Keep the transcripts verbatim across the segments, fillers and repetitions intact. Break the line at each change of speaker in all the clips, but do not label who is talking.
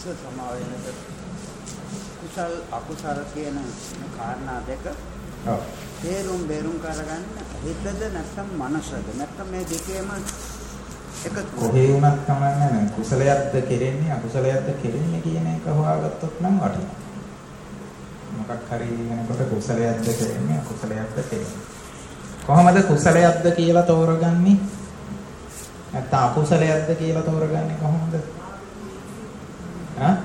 සමාවෙන්නට කුසල් අකුසල කියන කාරණා දෙක
ඔව්
තේරුම් බේරුම් කරගන්න හිතද නැත්නම් මනසද නැත්නම් මේ දෙකේම එක
කොහේ වුණත් කමන්නේ නැහැ කුසලයක්ද කෙරෙන්නේ අකුසලයක්ද කෙරෙන්නේ කියන එක හොයාගත්තොත් නම් වටිනවා මොකක් හරි වෙනකොට කුසලයක්ද කෙරෙන්නේ අකුසලයක්ද කෙරෙන්නේ කොහොමද කුසලයක්ද කියලා තෝරගන්නේ නැත්නම් අකුසලයක්ද කියලා තෝරගන්නේ කොහොමද ආ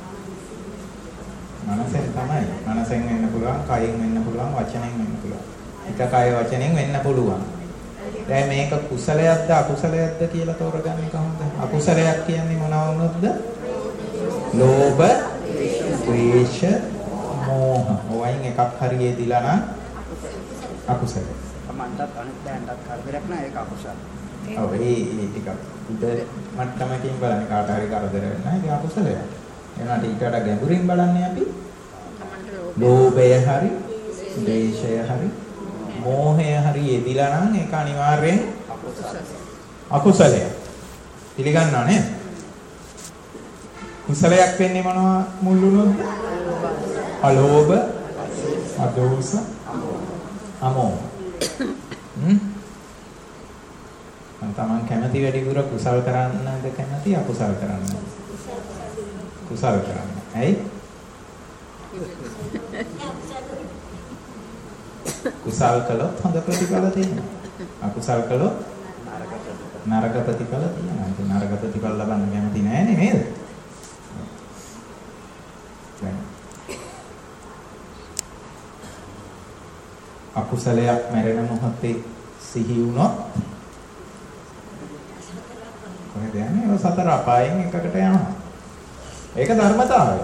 මනසෙන් තමයි මනසෙන් වෙන්න පුළුවන් කයෙන් වෙන්න පුළුවන් වචනෙන් වෙන්න පුළුවන් එක කය වචනෙන් වෙන්න පුළුවන් දැන් මේක කුසලයක්ද අකුසලයක්ද කියලා තෝරගන්නේ කොහොමද අකුසලයක් කියන්නේ මොනවා වුණොත්ද ලෝභ ද්වේෂ මෝහ ඔයන් එකක් හරියේ දිලා නම් අකුසලයි
මන්ටත් අනිත් දැනටත් කරදරයක් නෑ ඒක අකුසල
ඔව් ඒ ඒ ටික උද මට්ටමකින් බලන්නේ කාට හරි කරදර වෙනවා ඒක අකුසලයක් එනවාට ඊට වඩා ගැඹුරින් බලන්නේ අපි ලෝභය හරි ද්වේෂය හරි මෝහය හරි යෙදිලා නම් ඒක අනිවාර්යෙන් අකුසලයක් පිළිගන්නවා නේද කුසලයක් වෙන්නේ මොනවා මුල් වුණොත්ද අලෝභ අදෝස අමෝහ හ්ම් තමන් කැමති වැඩිපුර කුසල් කරන්නද කැමති අකුසල් කරන්නද කුසල් කරන්න. ඇයි? කුසල් කළොත් හොඳ ප්‍රතිඵල තියෙනවා. අකුසල් කළොත් නරක ප්‍රතිඵල තියෙනවා. ඒ නරක ප්‍රතිඵල ලබන්න කැමති නෑනේ නේද? අකුසලයක් මැරෙන මොහොතේ සිහි වුණොත් කොහෙද යන්නේ? ඒ සතර අපායෙන් එකකට යනවා. ඒක ධර්මතාවය.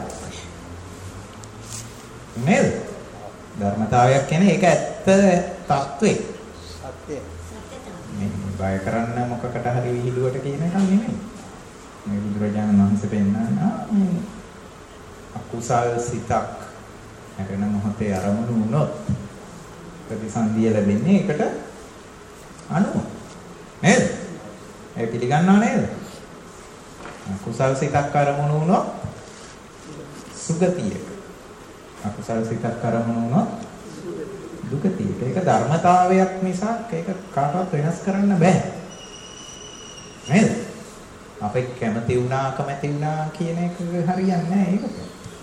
නේද? ධර්මතාවයක් කියන්නේ ඒක ඇත්ත තත්ත්වේ.
සත්‍ය.
මේ බය කරන්න මොකකට හරි විහිළුවට කියන එක නෙමෙයි. මේ බුදුරජාණන් වහන්සේ පෙන්නනවා මේ අකුසල් සිතක් හැරෙන මොහොතේ අරමුණු වුණොත් ප්‍රතිසන්දිය ලැබෙන්නේ ඒකට අනුව. නේද? ඒ පිළිගන්නව නේද? කුසල් සිතක් අරමුණු වුණොත් සුගතියක අකුසල් සිතක් අරමුණු වුණොත් දුගතියක ඒක ධර්මතාවයක් නිසා ඒක කාටවත් වෙනස් කරන්න බෑ නේද අපේ කැමති වුණා කැමති වුණා කියන එක හරියන්නේ නැහැ ඒක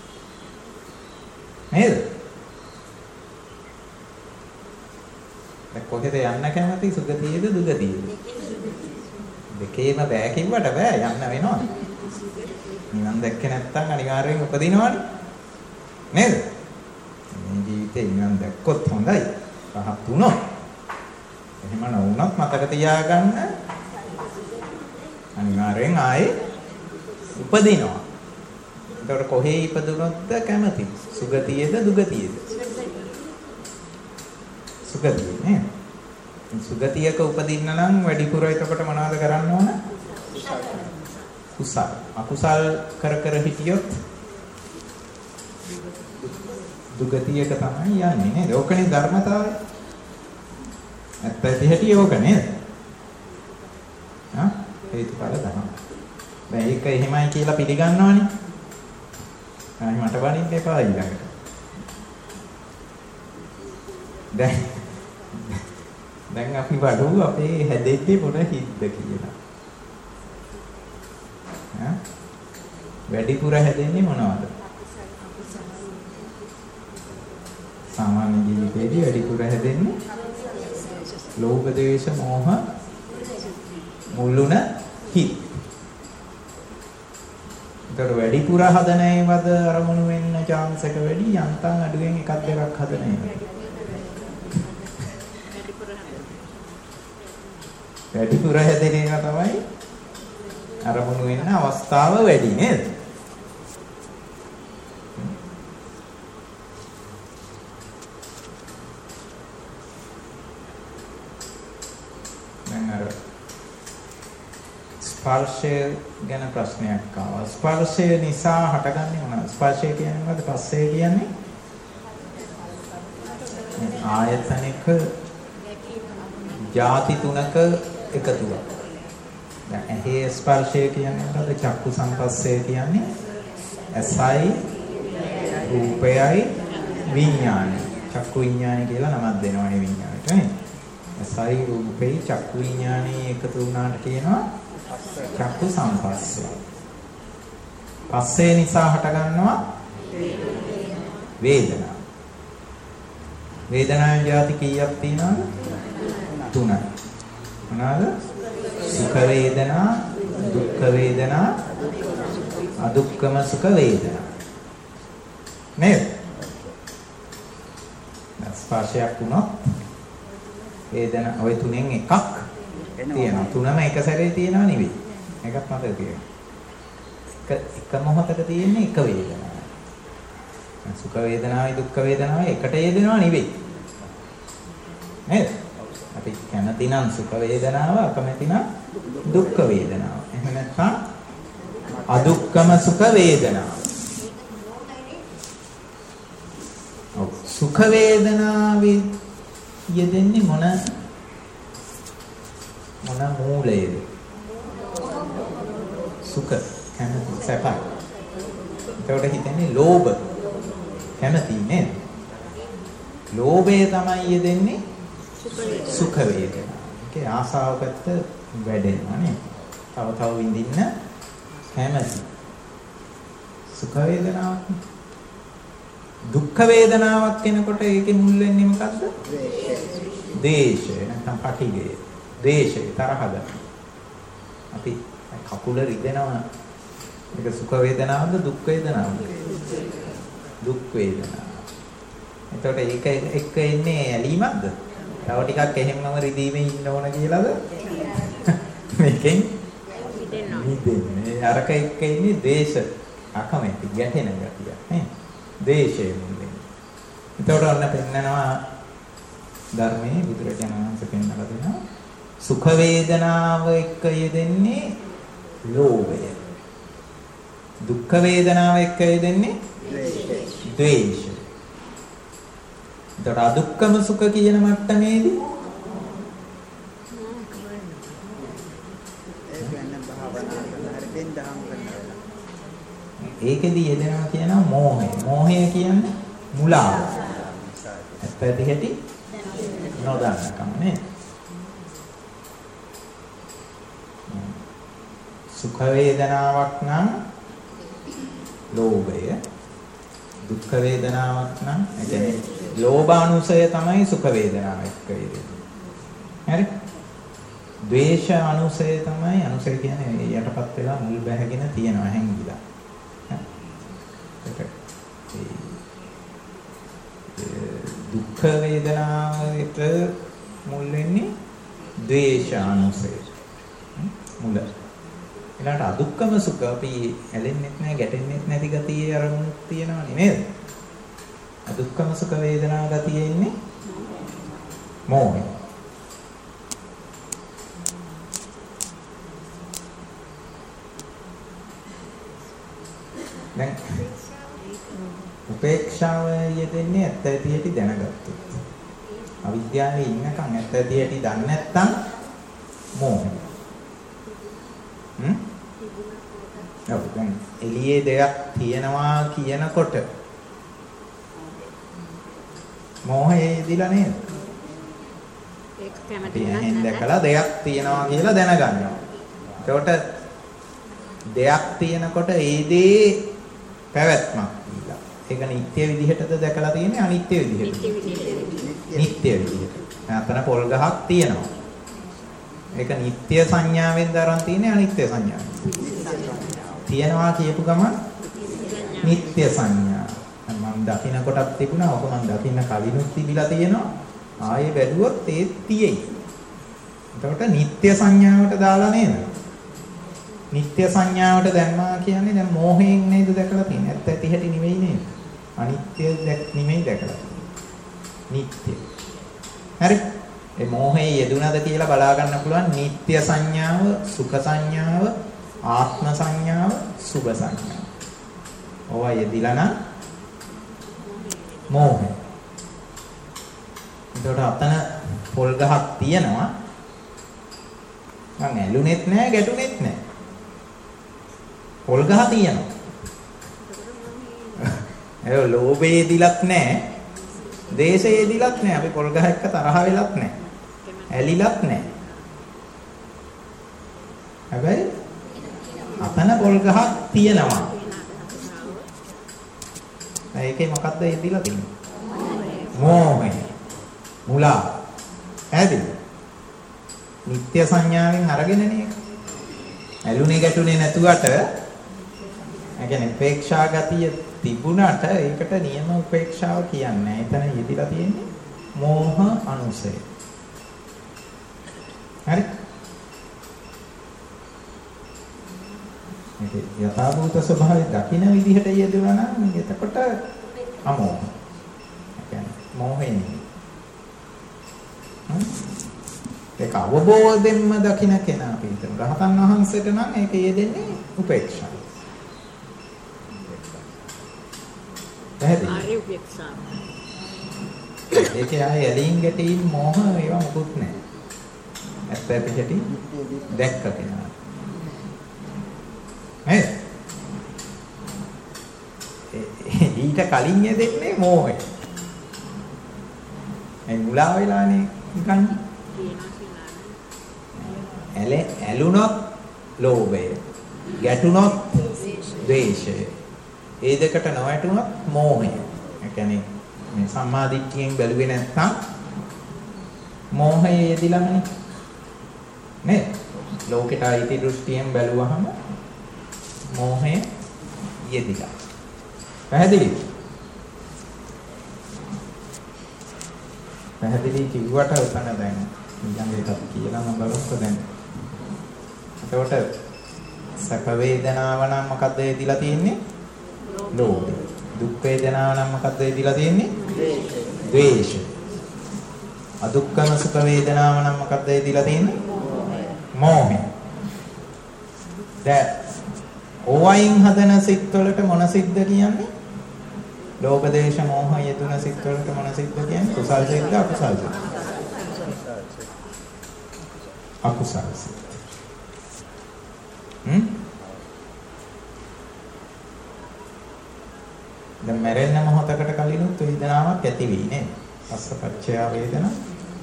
නේද දැන් කොහෙද යන්න කැමති සුගතියේද දුගතියේද දෙකේම බෑ කිව්වට බෑ යන්න වෙනවා. නිවන් දැක්කේ නැත්නම් අනිවාර්යෙන් උපදිනවනේ. නේද? මේ ජීවිතේ නිවන් දැක්කොත් හොඳයි. රහත් වුණොත්. එහෙම නොවුනොත් මතක තියාගන්න අනිවාර්යෙන් ආයේ උපදිනවා. ඒතකොට කොහේ ඉපදුනොත්ද කැමති? සුගතියේද දුගතියේද? සුගතියේ නේද? සුගතියක උපදින්න නම් වැඩිපුර එතකොට මොනවද කරන්න ඕන? කුසල්. අකුසල් කර කර හිටියොත් දුගතියක තමයි යන්නේ නේද? ඕකනේ ධර්මතාවය. ඇත්ත ඇති හැටි ඕක නේද? ආ හේතුඵල ධර්ම. දැන් ඒක එහෙමයි කියලා පිළිගන්නවනේ. ආයි මට වනින්න එපා ඊළඟට. දැන් දැන් අපි බලමු අපේ හැදෙන්නේ මොන හිද්ද කියලා. ඈ වැඩිපුර හැදෙන්නේ මොනවද? සාමාන්‍ය ජීවිතේදී වැඩිපුර හැදෙන්නේ ලෝභ ද්වේෂ මෝහ මුල්ුණ හිත්. ඒතර වැඩිපුර හදන ඒවද අරමුණු වෙන්න chance එක වැඩි යන්තම් අඩුවෙන් එකක් දෙකක් හදන ඒවා. වැඩිපුර හැදෙන එක තමයි අරමුණු වෙන්න අවස්ථාව වැඩි නේද? දැන් අර ස්පර්ශය ගැන ප්‍රශ්නයක් ආවා. ස්පර්ශය නිසා හටගන්නේ මොනවද? ස්පර්ශය කියන්නේ මොකද්ද? පස්සේ කියන්නේ ආයතනික ಜಾති තුනක එකතුවක්. දැන් ඇහි ස්පර්ශය කියන්නේ මොකද්ද? චක්කු සංපස්සය කියන්නේ ඇසයි රූපයයි විඥානය. චක්කු විඥානය කියලා නමක් දෙනවා මේ විඥානයට නේ. ඇසයි රූපේ චක්කු විඥානය එකතු වුණාට කියනවා චක්කු සම්පස්සය. පස්සේ නිසා හට ගන්නවා වේදනා. වේදනාවේ જાති කීයක් තියෙනවද? තුනයි. මොනවාද? සුඛ වේදනා, දුක්ඛ වේදනා, අදුක්ඛම සුඛ වේදනා. නේද? ස්පර්ශයක් වුණොත් වේදනා ওই තුනෙන් එකක් තියෙනවා. තුනම එක සැරේ තියෙනව නෙවෙයි. එකක් මතක තියෙනවා. එක එක මොහොතක තියෙන්නේ එක වේදනාවක්. සුඛ වේදනාවයි දුක්ඛ වේදනාවයි එකට යෙදෙනව නෙවෙයි. නේද? අපි කැමති නම් සුඛ වේදනාව, අකමැති නම් දුක්ඛ වේදනාව. එහෙම නැත්නම් අදුක්ඛම සුඛ වේදනාව. ඔව් සුඛ වේදනාවේ යෙදෙන්නේ මොන මොන මූලයේද? සුඛ කැමති සැපයි. ඒකට හිතන්නේ ලෝභ කැමති නේද? ලෝභය තමයි යෙදෙන්නේ සුඛ වේදනා. ඒකේ ආසාව පැත්ත වැඩෙනවා නේ. තව තව විඳින්න කැමති. සුඛ වේදනාවක්. දුක්ඛ වේදනාවක් කෙනකොට ඒකේ මුල් වෙන්නේ මොකද්ද? ද්වේෂය. නැත්නම් පටිඝය. ද්වේෂය තරහ ගන්න. අපි කකුල රිදෙනවා. ඒක සුඛ වේදනාවක්ද දුක් වේදනාවක්ද? දුක් වේදනාව. එතකොට ඒක එක්ක එන්නේ ඇලීමක්ද? තව ටිකක් එහෙමම රිදීමේ ඉන්න ඕන කියලාද? මේකෙන් මිදෙන්නේ. අරක එක්ක ඉන්නේ ද්වේෂ, අකමැති, ගැටෙන ගතිය නේ. ද්වේෂය මුලින්. එතකොට ඔන්න පෙන්නනවා ධර්මයේ බුදුරජාණන් වහන්සේ පෙන්නලා දෙනවා සුඛ වේදනාව එක්ක යෙදෙන්නේ ලෝභය. දුක්ඛ වේදනාව එක්ක යෙදෙන්නේ ද්වේෂය. එතකොට අදුක්ඛම සුඛ කියන මට්ටමේදී ඒකෙදී යෙදෙනවා කියනවා මෝහය. මෝහය කියන්නේ මුලාව. ඇත්ත ඇති හැටි නොදන්නකම නේ. සුඛ වේදනාවක් නම් ලෝභය, දුක්ඛ වේදනාවක් නම් ඒ කියන්නේ ලෝභානුසය තමයි සුඛ වේදනාව එක්ක යෙදෙන්නේ. හරි? ද්වේෂ අනුසය තමයි අනුසය කියන්නේ යටපත් වෙලා මුල් බැහැගෙන තියෙනවා හැංගිලා. දුක්ඛ වේදනාවට මුල් වෙන්නේ ද්වේෂ අනුසය. මුල. ඊළඟට අදුක්ඛම සුඛ අපි ඇලෙන්නෙත් නැහැ ගැටෙන්නෙත් නැති ගතියේ අරමුණක් තියෙනවනේ නේද? අදුක්ඛම සුඛ වේදනා ගතියේ ඉන්නේ මෝහය. දැන් උපේක්ෂාව යෙදෙන්නේ ඇත්ත ඇති හැටි දැනගත්තොත්. අවිද්‍යාවේ ඉන්නකම් ඇත්ත ඇති හැටි දන්නේ නැත්නම් මෝහය. හ්ම්? ඔව් දැන් එළියේ දෙයක් තියෙනවා කියනකොට මෝහය යෙදිලා නේද? ඒක කැමති නැහැ. දැකලා දෙයක් තියෙනවා කියලා දැනගන්නවා. එතකොට දෙයක් තියෙනකොට ඒ දේ පැවැත්මක් දීලා. ඒක නිත්‍ය විදිහටද දැකලා තියෙන්නේ අනිත්‍ය විදිහට? නිත්‍ය විදිහට. නැත්නම් පොල් ගහක් තියෙනවා. ඒක නිත්‍ය සංඥාවෙන් දරන් තියෙන්නේ අනිත්‍ය සංඥාවෙන්. තියනවා කියපු ගමන් නිත්‍ය සංඥා. මම දකින්න කොටක් තිබුණා. ඔක මම දකින්න කලිනුත් තිබිලා තියෙනවා. ආයේ බැලුවොත් ඒ තියෙයි. එතකොට නිත්‍ය සංඥාවට දාලා නේද? නිත්‍ය සංඥාවට දැම්මා කියන්නේ දැන් මෝහයෙන් නේද දැකලා තියෙන්නේ. ඇත්ත ඇති හැටි නෙවෙයි නේද? අනිත්‍ය දැක් නෙමෙයි දැකලා තියෙන්නේ. නිත්‍ය. හරි? ඒ මෝහයේ යෙදුනද කියලා බලා ගන්න පුළුවන් නිත්‍ය සංඥාව, සුඛ සංඥාව, ආත්ම සංඥාව, සුභ සංඥාව. ඕවා යෙදිලා නම් මෝහය. එතකොට අතන පොල් ගහක් තියෙනවා. මං ඇලුනෙත් නෑ, ගැටුනෙත් නෑ. පොල් ගහ තියෙනවා. ඒ ලෝභයේ දිලත් නැහැ. දේශයේ දිලත් නැහැ. අපි පොල් ගහ එක්ක තරහ වෙලත් නැහැ. ඇලිලත් නැහැ. හැබැයි අතන පොල් ගහක් තියෙනවා. ඒකේ මොකද්ද ඒ දිලා තියෙන්නේ? මෝහය. මුලා. ඇයිද? නිත්‍ය සංඥාවෙන් අරගෙනනේ. ඇලුනේ ගැටුනේ නැතුවට ඒ කියන්නේ උපේක්ෂා ගතිය තිබුණාට ඒකට නියම උපේක්ෂාව කියන්නේ. එතන යෙදිලා තියෙන්නේ මෝහ අනුසය. හරි? මේක යථාභූත ස්වභාවය දකින්න විදිහට යෙදුණා නම් එතකොට අමෝහ. ඒ කියන්නේ මෝහේ නෙමෙයි. ඒක අවබෝධයෙන්ම දකින්න කෙනා පිටු. රහතන් වහන්සේට නම් ඒක යෙදෙන්නේ උපේක්ෂාව.
ආර්ය උපේක්ෂාව.
ඒකේ ආයේ ඇලීම් ගැටීම් මෝහ ඒවා මොකුත් නැහැ. ඇත්ත පිටටි දැක්ක කෙනා. ඈ ඊට කලින් යෙදෙන්නේ මෝහය. ඒ මුලා වෙලානේ නිකන් ඇල ඇලුනොත් ලෝභය, ගැටුනොත් ද්වේෂය. ඒ දෙකට නොවැටුනොත් මෝහය. ඒ කියන්නේ මේ සම්මාදිට්ඨියෙන් බැලුවේ නැත්නම් මෝහය යෙදිලාමනේ. නේ? ලෝකයට අයිති දෘෂ්ටියෙන් බැලුවහම මෝහය යෙදිලා. පැහැදිලිද? පැහැදිලි කිව්වට උතන දැන් ඊළඟ එකක් කියලා මම බලමුකෝ දැන්. එතකොට සැප වේදනාව නම් මොකද්ද යෙදිලා තියෙන්නේ? ලෝභය. දුක් වේදනාව නම් මොකද්ද යෙදිලා තියෙන්නේ? ද්වේෂය. අදුක්ඛම සුඛ වේදනාව නම් මොකද්ද යෙදිලා තියෙන්නේ? මෝහය. දැන් ඕවයින් හදන සිත් වලට මොන සිත්ද කියන්නේ? ලෝභ දේශ මොහ යෙදුන සිත් වලට මොන සිත්ද කියන්නේ? කුසල් සිත්ද අකුසල් සිත්ද? අකුසල් සිත්. හ්ම්? දැන් මැරෙන්න මොහොතකට කලිනුත් වේදනාවක් ඇති වෙයි නේද? පස්සපච්චය වේදනා.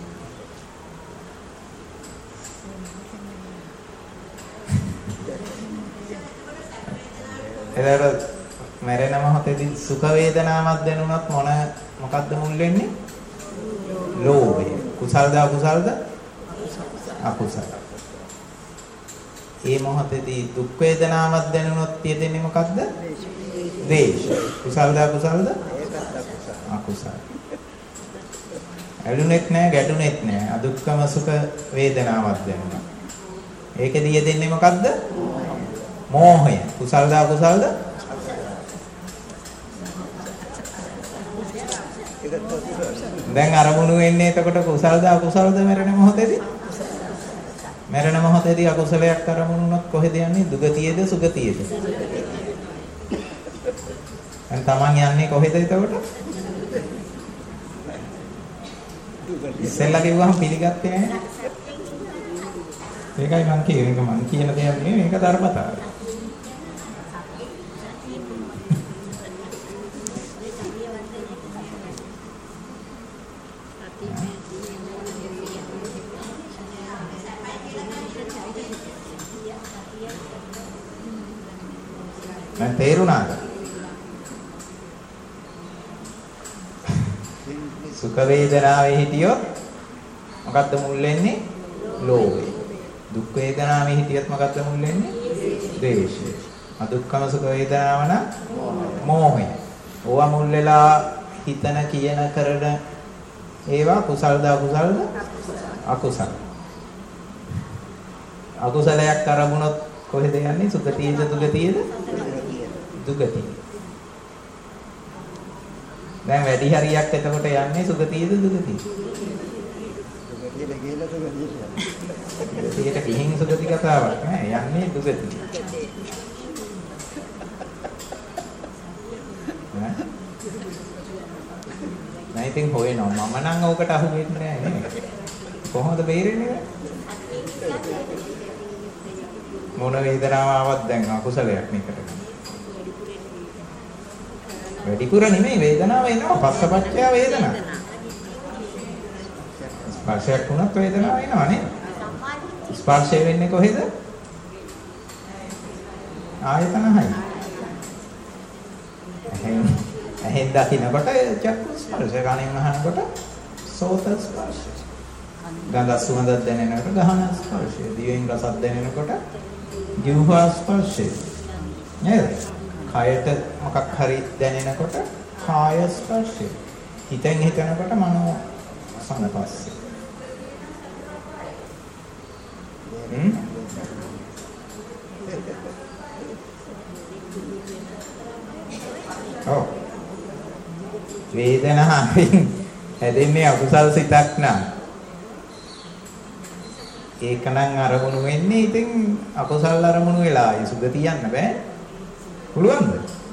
එතකොට මැරෙන මොහොතේදී සුඛ වේදනාවක් දැනුණත් මොන මොකද්ද මුල් වෙන්නේ? ලෝභය. කුසල්ද අකුසල්ද? අකුසල. මේ මොහොතේදී දුක් වේදනාවක් දැනුණොත් තියෙන්නේ මොකද්ද? ද්වේෂය. කුසල්ද අකුසල්ද? අකුසල. ඇලුනෙත් නැහැ, ගැටුනෙත් නැහැ. අදුක්කම සුඛ වේදනාවක් දැනුණා. ඒකෙදී යෙදෙන්නේ මොකද්ද? මෝහය. කුසල්ද අකුසල්ද? දැන් අරමුණු වෙන්නේ එතකොට කුසල්ද අකුසල්ද මරණ මොහොතේදී? මරණ මොහොතේදී අකුසලයක් අරමුණු වුණොත් කොහෙද යන්නේ? දුගතියේද සුගතියේද? දැන් Taman යන්නේ කොහෙද එතකොට? ඉස්සෙල්ලා කිව්වම පිළිගත්තේ නැහැ. ඒකයි මං කියන්නේ මේක මං කියන දෙයක් නෙවෙයි මේක ධර්මතාවය. දැන් තේරුණාද? සුඛ වේදනාවේ හිටියොත් මොකද්ද මුල් වෙන්නේ? ලෝභය. දුක් වේදනාවේ හිටියොත් මොකද්ද මුල් වෙන්නේ? ද්වේෂය. අදුක්ඛම සුඛ වේදනාව නම් මෝහය. ඕවා මුල් වෙලා හිතන කියන කරන ඒවා කුසල්ද අකුසල්ද? අකුසල. අකුසලයක් අරමුණොත් කොහෙද යන්නේ? සුගතියද දුගතියද? දුගතිය. දැන් වැඩි හරියක් එතකොට යන්නේ සුගතියද දුගතියද? දුගතියද කියලා දුගතියට. දුගතියට කිහින් සුගති කතාවක් නෑ යන්නේ දුගතිය. නෑ ඉතින් හොයනවා මම නම් ඕකට අහු වෙන්නේ නෑ නේ. කොහොමද බේරෙන්නේ? මොන වේදනාවක් ආවත් දැන් අකුසලයක් නේ කරගන්න. වැඩිපුර නෙමෙයි වේදනාව එනවා. පස්සපච්චය වේදනා. ස්පර්ශයක් වුණත් වේදනාව එනවා නේද? ස්පර්ශය වෙන්නේ කොහෙද? ආයතන හයි. එහෙන් එහෙන් දකින්නකොට චක්කු ස්පර්ශ, කනෙන් අහනකොට සෝත ස්පර්ශ. ගඳ සුවඳ දැනෙනකොට ගහන ස්පර්ශය, දිවෙන් රසක් දැනෙනකොට ජීවහා ස්පර්ශය. නේද? කයට මොකක් හරි දැනෙනකොට කාය ස්පර්ශය. හිතෙන් හිතනකොට මනෝ සංපස්සය. හ්ම් ඔව් වේදනාවෙන් හැදෙන්නේ අකුසල් සිතක් නම් ඒකනම් අරමුණු වෙන්නේ ඉතින් අකුසල් අරමුණු වෙලා ඒ සුගතිය යන්න බෑ. පුළුවන්ද?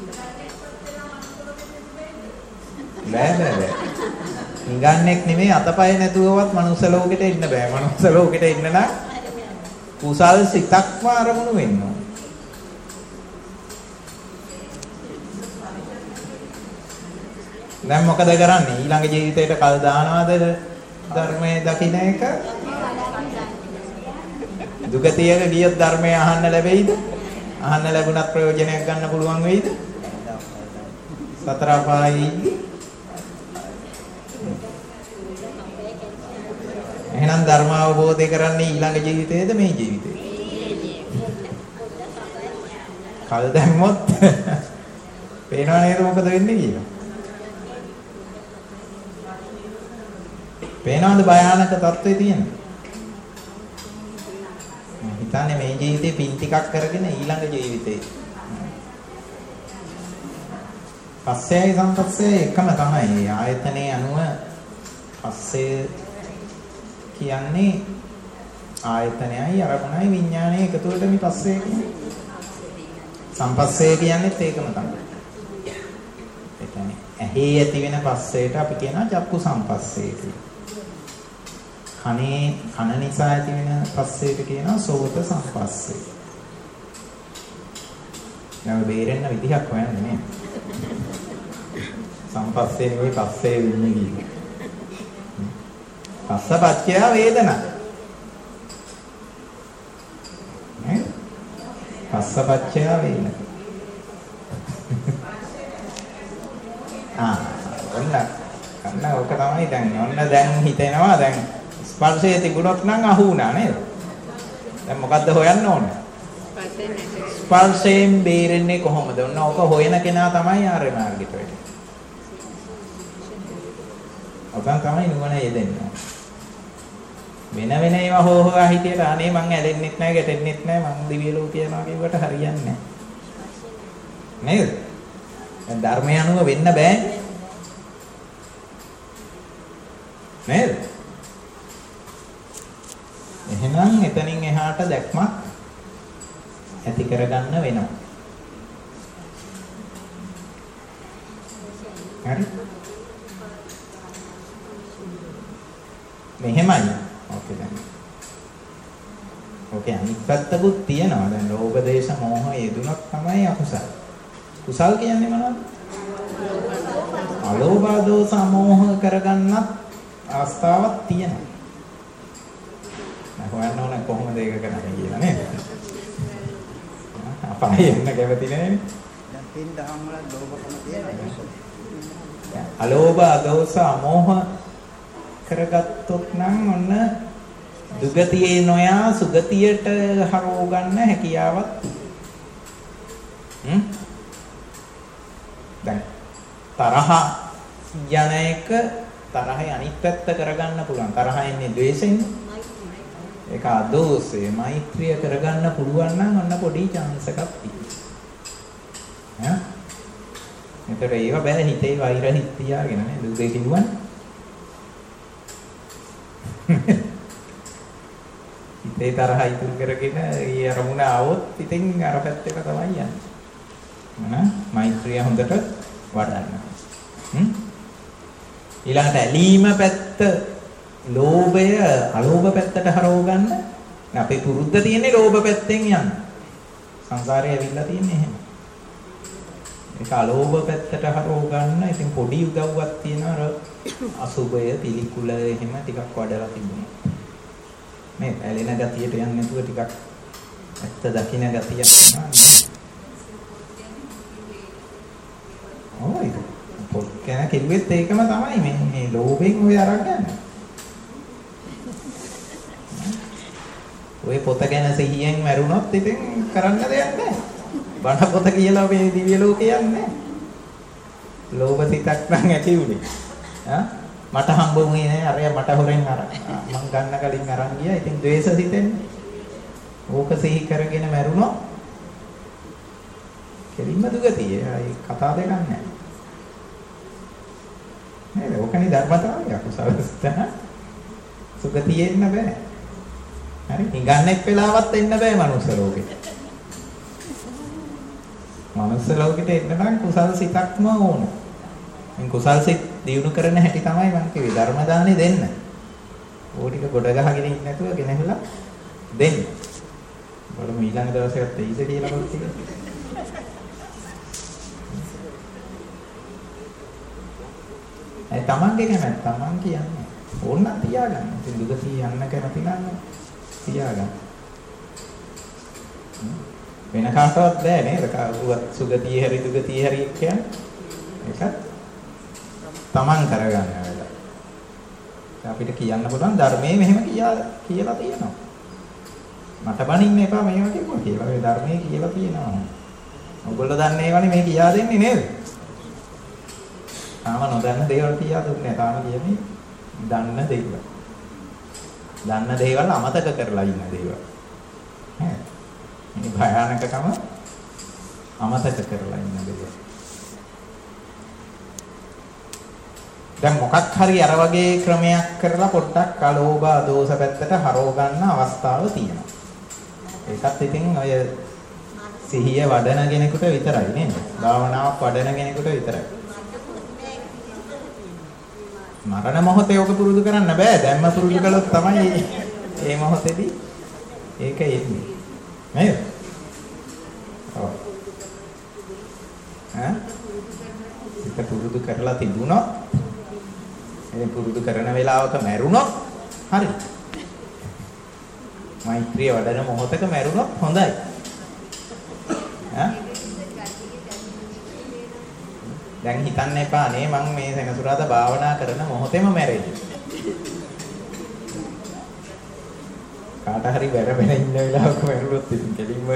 බෑ බෑ බෑ. නිගන්නෙක් නෙමෙයි අතපය නැතුවවත් මනුස්ස ලෝකෙට එන්න බෑ. මනුස්ස ලෝකෙට එන්න නම් කුසල් සිතක්ම අරමුණු වෙන්න ඕන. දැන් මොකද කරන්නේ? ඊළඟ ජීවිතේට කල් දානවද ධර්මයේ දකින්න එක? දුගතියක ගියොත් ධර්මය අහන්න ලැබෙයිද? අහන්න ලැබුණත් ප්‍රයෝජනයක් ගන්න පුළුවන් වෙයිද? සතර අපායේදී. එහෙනම් ධර්ම අවබෝධය කරන්නේ ඊළඟ ජීවිතේද මේ ජීවිතේද? කල් දැම්මොත් පේනව නේද මොකද වෙන්නේ කියලා? පේනවද භයානක තත්ත්වේ තියෙනවා? හිතන්නේ මේ ජීවිතේ පින් ටිකක් කරගෙන ඊළඟ ජීවිතේ. පස්සේයි සම්පස්සේ එකම තමයි. ආයතනයේ අනුව පස්සේ කියන්නේ ආයතනයයි අරමුණයි විඥානයයි එකතුවට මේ පස්සේ කියන්නේ. සම්පස්සේ කියන්නේත් ඒකම තමයි. ඒ කියන්නේ ඇහි ඇති වෙන පස්සේට අපි කියනවා චක්කු සම්පස්සේ කියලා. කනේ කන නිසා ඇති වෙන පස්සේට කියනවා සෝත සම්පස්සේ. නම බේරෙන්න විදිහක් හොයන්නේ නේ. සම්පස්සේ නෙවෙයි පස්සේ වෙන්නේ කියන්නේ. පස්සපච්චය වේදනා. නේ? පස්සපච්චය වේදනා. ආ ඔන්න කන්න ඔක තමයි දැන් ඔන්න දැන් හිතෙනවා දැන් ස්පර්ශයේ තිබුණොත් නම් අහු වුණා නේද? දැන් මොකද්ද හොයන්න ඕනේ? ස්පර්ශයෙන් බේරෙන්නේ කොහොමද? ඔන්න ඔක හොයන කෙනා තමයි ආර්ය මාර්ගයට වෙන්නේ. ඔතන තමයි නුවණ යෙදෙන්නේ. වෙන වෙන ඒවා හො හොයා හිටියට අනේ මං ඇලෙන්නෙත් නැහැ ගැටෙන්නෙත් නැහැ මං දිව්‍ය ලෝක යනවා කියවට හරියන්නේ නැහැ. නේද? දැන් ධර්මය අනුව වෙන්න බෑ. නේද? එහෙනම් එතනින් එහාට දැක්මක් ඇති කරගන්න වෙනවා. හරි? මෙහෙමයි. ඕකේ දැන්. ඕකේ අනිත් පැත්තකුත් තියෙනවා. දැන් ලෝභ දේශ මොහ යෙදුනක් තමයි අකුසල්. කුසල් කියන්නේ මොනවද? අලෝභ දෝස මොහ කරගන්නත් අවස්ථාවක් තියෙනවා. හොයන්න ඕන කොහොමද ඒක කරන්නේ කියලා නේද? අපායේ එන්න කැමති නෑනේ.
දැන් පින් දහම් වල ලෝභකම තියෙනවා.
අලෝභ අදෝස අමෝහ කරගත්තොත් නම් ඔන්න දුගතියේ නොයා සුගතියට හරව ගන්න හැකියාවක් තියෙනවා. දැන් තරහ යන එක තරහේ අනිත් පැත්ත කරගන්න පුළුවන්. තරහ එන්නේ ද්වේෂයෙන්. ඒක අදෝසේ මෛත්‍රිය කරගන්න පුළුවන් නම් ඔන්න පොඩි chance එකක් තියෙනවා. ඈ? මෙතන ඒව බෑ හිතේ වෛර හිත තියාගෙන නේ දුකේ කිව්වනේ. හිතේ තරහ ඉතුරු කරගෙන ඒ අරමුණ આવොත් ඉතින් අර පැත්තට තමයි යන්නේ. මන මෛත්‍රිය හොඳට වඩන්න. හ්ම්? ඊළඟට ඇලීම පැත්ත ලෝභය අලෝභ පැත්තට හරව ගන්න. අපේ පුරුද්ද තියෙන්නේ ලෝභ පැත්තෙන් යන්න. සංසාරේ ඇවිල්ලා තියෙන්නේ එහෙම. ඒක අලෝභ පැත්තට හරව ගන්න. ඉතින් පොඩි උදව්වක් තියෙනවා අර අසුබය පිළිකුල එහෙම ටිකක් වඩලා තිබුණා. මේ ඇලෙන ගතියට යන්නේ නැතුව ටිකක් ඇත්ත දකින්න ගතියක් තියෙනවා. ඔය පොත් ගැන කිව්වෙත් ඒකම තමයි මේ මේ ලෝභයෙන් ඔය අරන් ඔය පොත ගැන සිහියෙන් මැරුණොත් ඉතින් කරන්න දෙයක් නැහැ. බණ පොත කියලා මේ දිව්‍ය ලෝකේ යන්නේ. ලෝභ සිතක් නම් ඇති උනේ. ආ මට හම්බ වුණේ නැහැ අරයා මට හොරෙන් අර මං ගන්න කලින් අරන් ගියා. ඉතින් ද්වේෂ සිතෙන්නේ. ඕක සිහි කරගෙන මැරුණොත් කෙලින්ම දුගතිය. ඒ කතා දෙකක් නැහැ. නේද? ඕකනේ ධර්මතාවය. අකුසල සිත සුගතියේ ඉන්න බෑ. හරි නිගන්නෙක් වෙලාවත් එන්න බෑ මනුස්ස ලෝකෙට. මනුස්ස ලෝකෙට එන්න නම් කුසල් සිතක්ම ඕන. මේ කුසල් සිත දියුණු කරන හැටි තමයි මම කිව්වේ ධර්ම දානේ දෙන්න. ඕක ටික ගොඩ ගහගෙන ඉන්න නැතුව ගෙනහැලා දෙන්න. බලමු ඊළඟ දවසේත් එයිද කියලා පොත් ටික. ඒ තමන්ගේ කැමැත්ත තමන් කියන්නේ ඕන්න තියාගන්න. ඉතින් දුගතිය යන්න කැමති නම් තියාගන්න. වෙන කාටවත් බෑ නේද? සුගතිය හරි දුගතිය හරි කියන්නේ. ඒක තමන් කරගන්න වැඩ. අපිට කියන්න පුළුවන් ධර්මයේ මෙහෙම කියලා කියලා තියෙනවා. මට බනින්න එපා මේව කිව්වා කියලා. ඒ ධර්මයේ කියලා තියෙනවා. ඔයගොල්ලෝ දන්නේ ඒවනේ මේ කියා දෙන්නේ නේද? තාම නොදන්න දේවල් කියා දුන්නේ නැහැ. තාම කියන්නේ දන්න දේවල්. දන්න දේවල් අමතක කරලා ඉන්න දේවල්. ඈ. මේ භයානකකම අමතක කරලා ඉන්න දේවල්. දැන් මොකක් හරි අර වගේ ක්‍රමයක් කරලා පොඩ්ඩක් අලෝභ දෝෂ පැත්තට හරව ගන්න අවස්ථාව තියෙනවා. ඒකත් ඉතින් ඔය සිහිය වඩන කෙනෙකුට විතරයි නේද? භාවනාවක් වඩන කෙනෙකුට විතරයි. මරණ මොහොතේ ඔක පුරුදු කරන්න බෑ. දැම්ම පුරුදු කළොත් තමයි මේ මොහොතේදී ඒක එන්නේ. නේද? ඔව්. ඈ? ඒක පුරුදු කරලා තිබුණොත් ඒ පුරුදු කරන වෙලාවක මැරුණොත් හරි. මෛත්‍රිය වඩන මොහොතක මැරුණොත් හොඳයි. ඈ? දැන් හිතන්න එපා නේ මම මේ සෙනසුරාදා භාවනා කරන මොහොතේම මැරෙයි. කාට හරි වැරබෙන ඉන්න වෙලාවක මැරුණොත් ඉතින් කෙලින්ම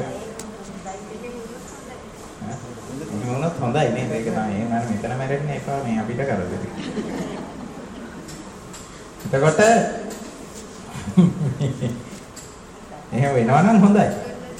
එහෙම වුණොත් හොඳයි නේද? ඒක තමයි මම මෙතන මැරෙන්න එපා මේ අපිට කරදරේ. එතකොට එහෙම වෙනවා නම් හොඳයි.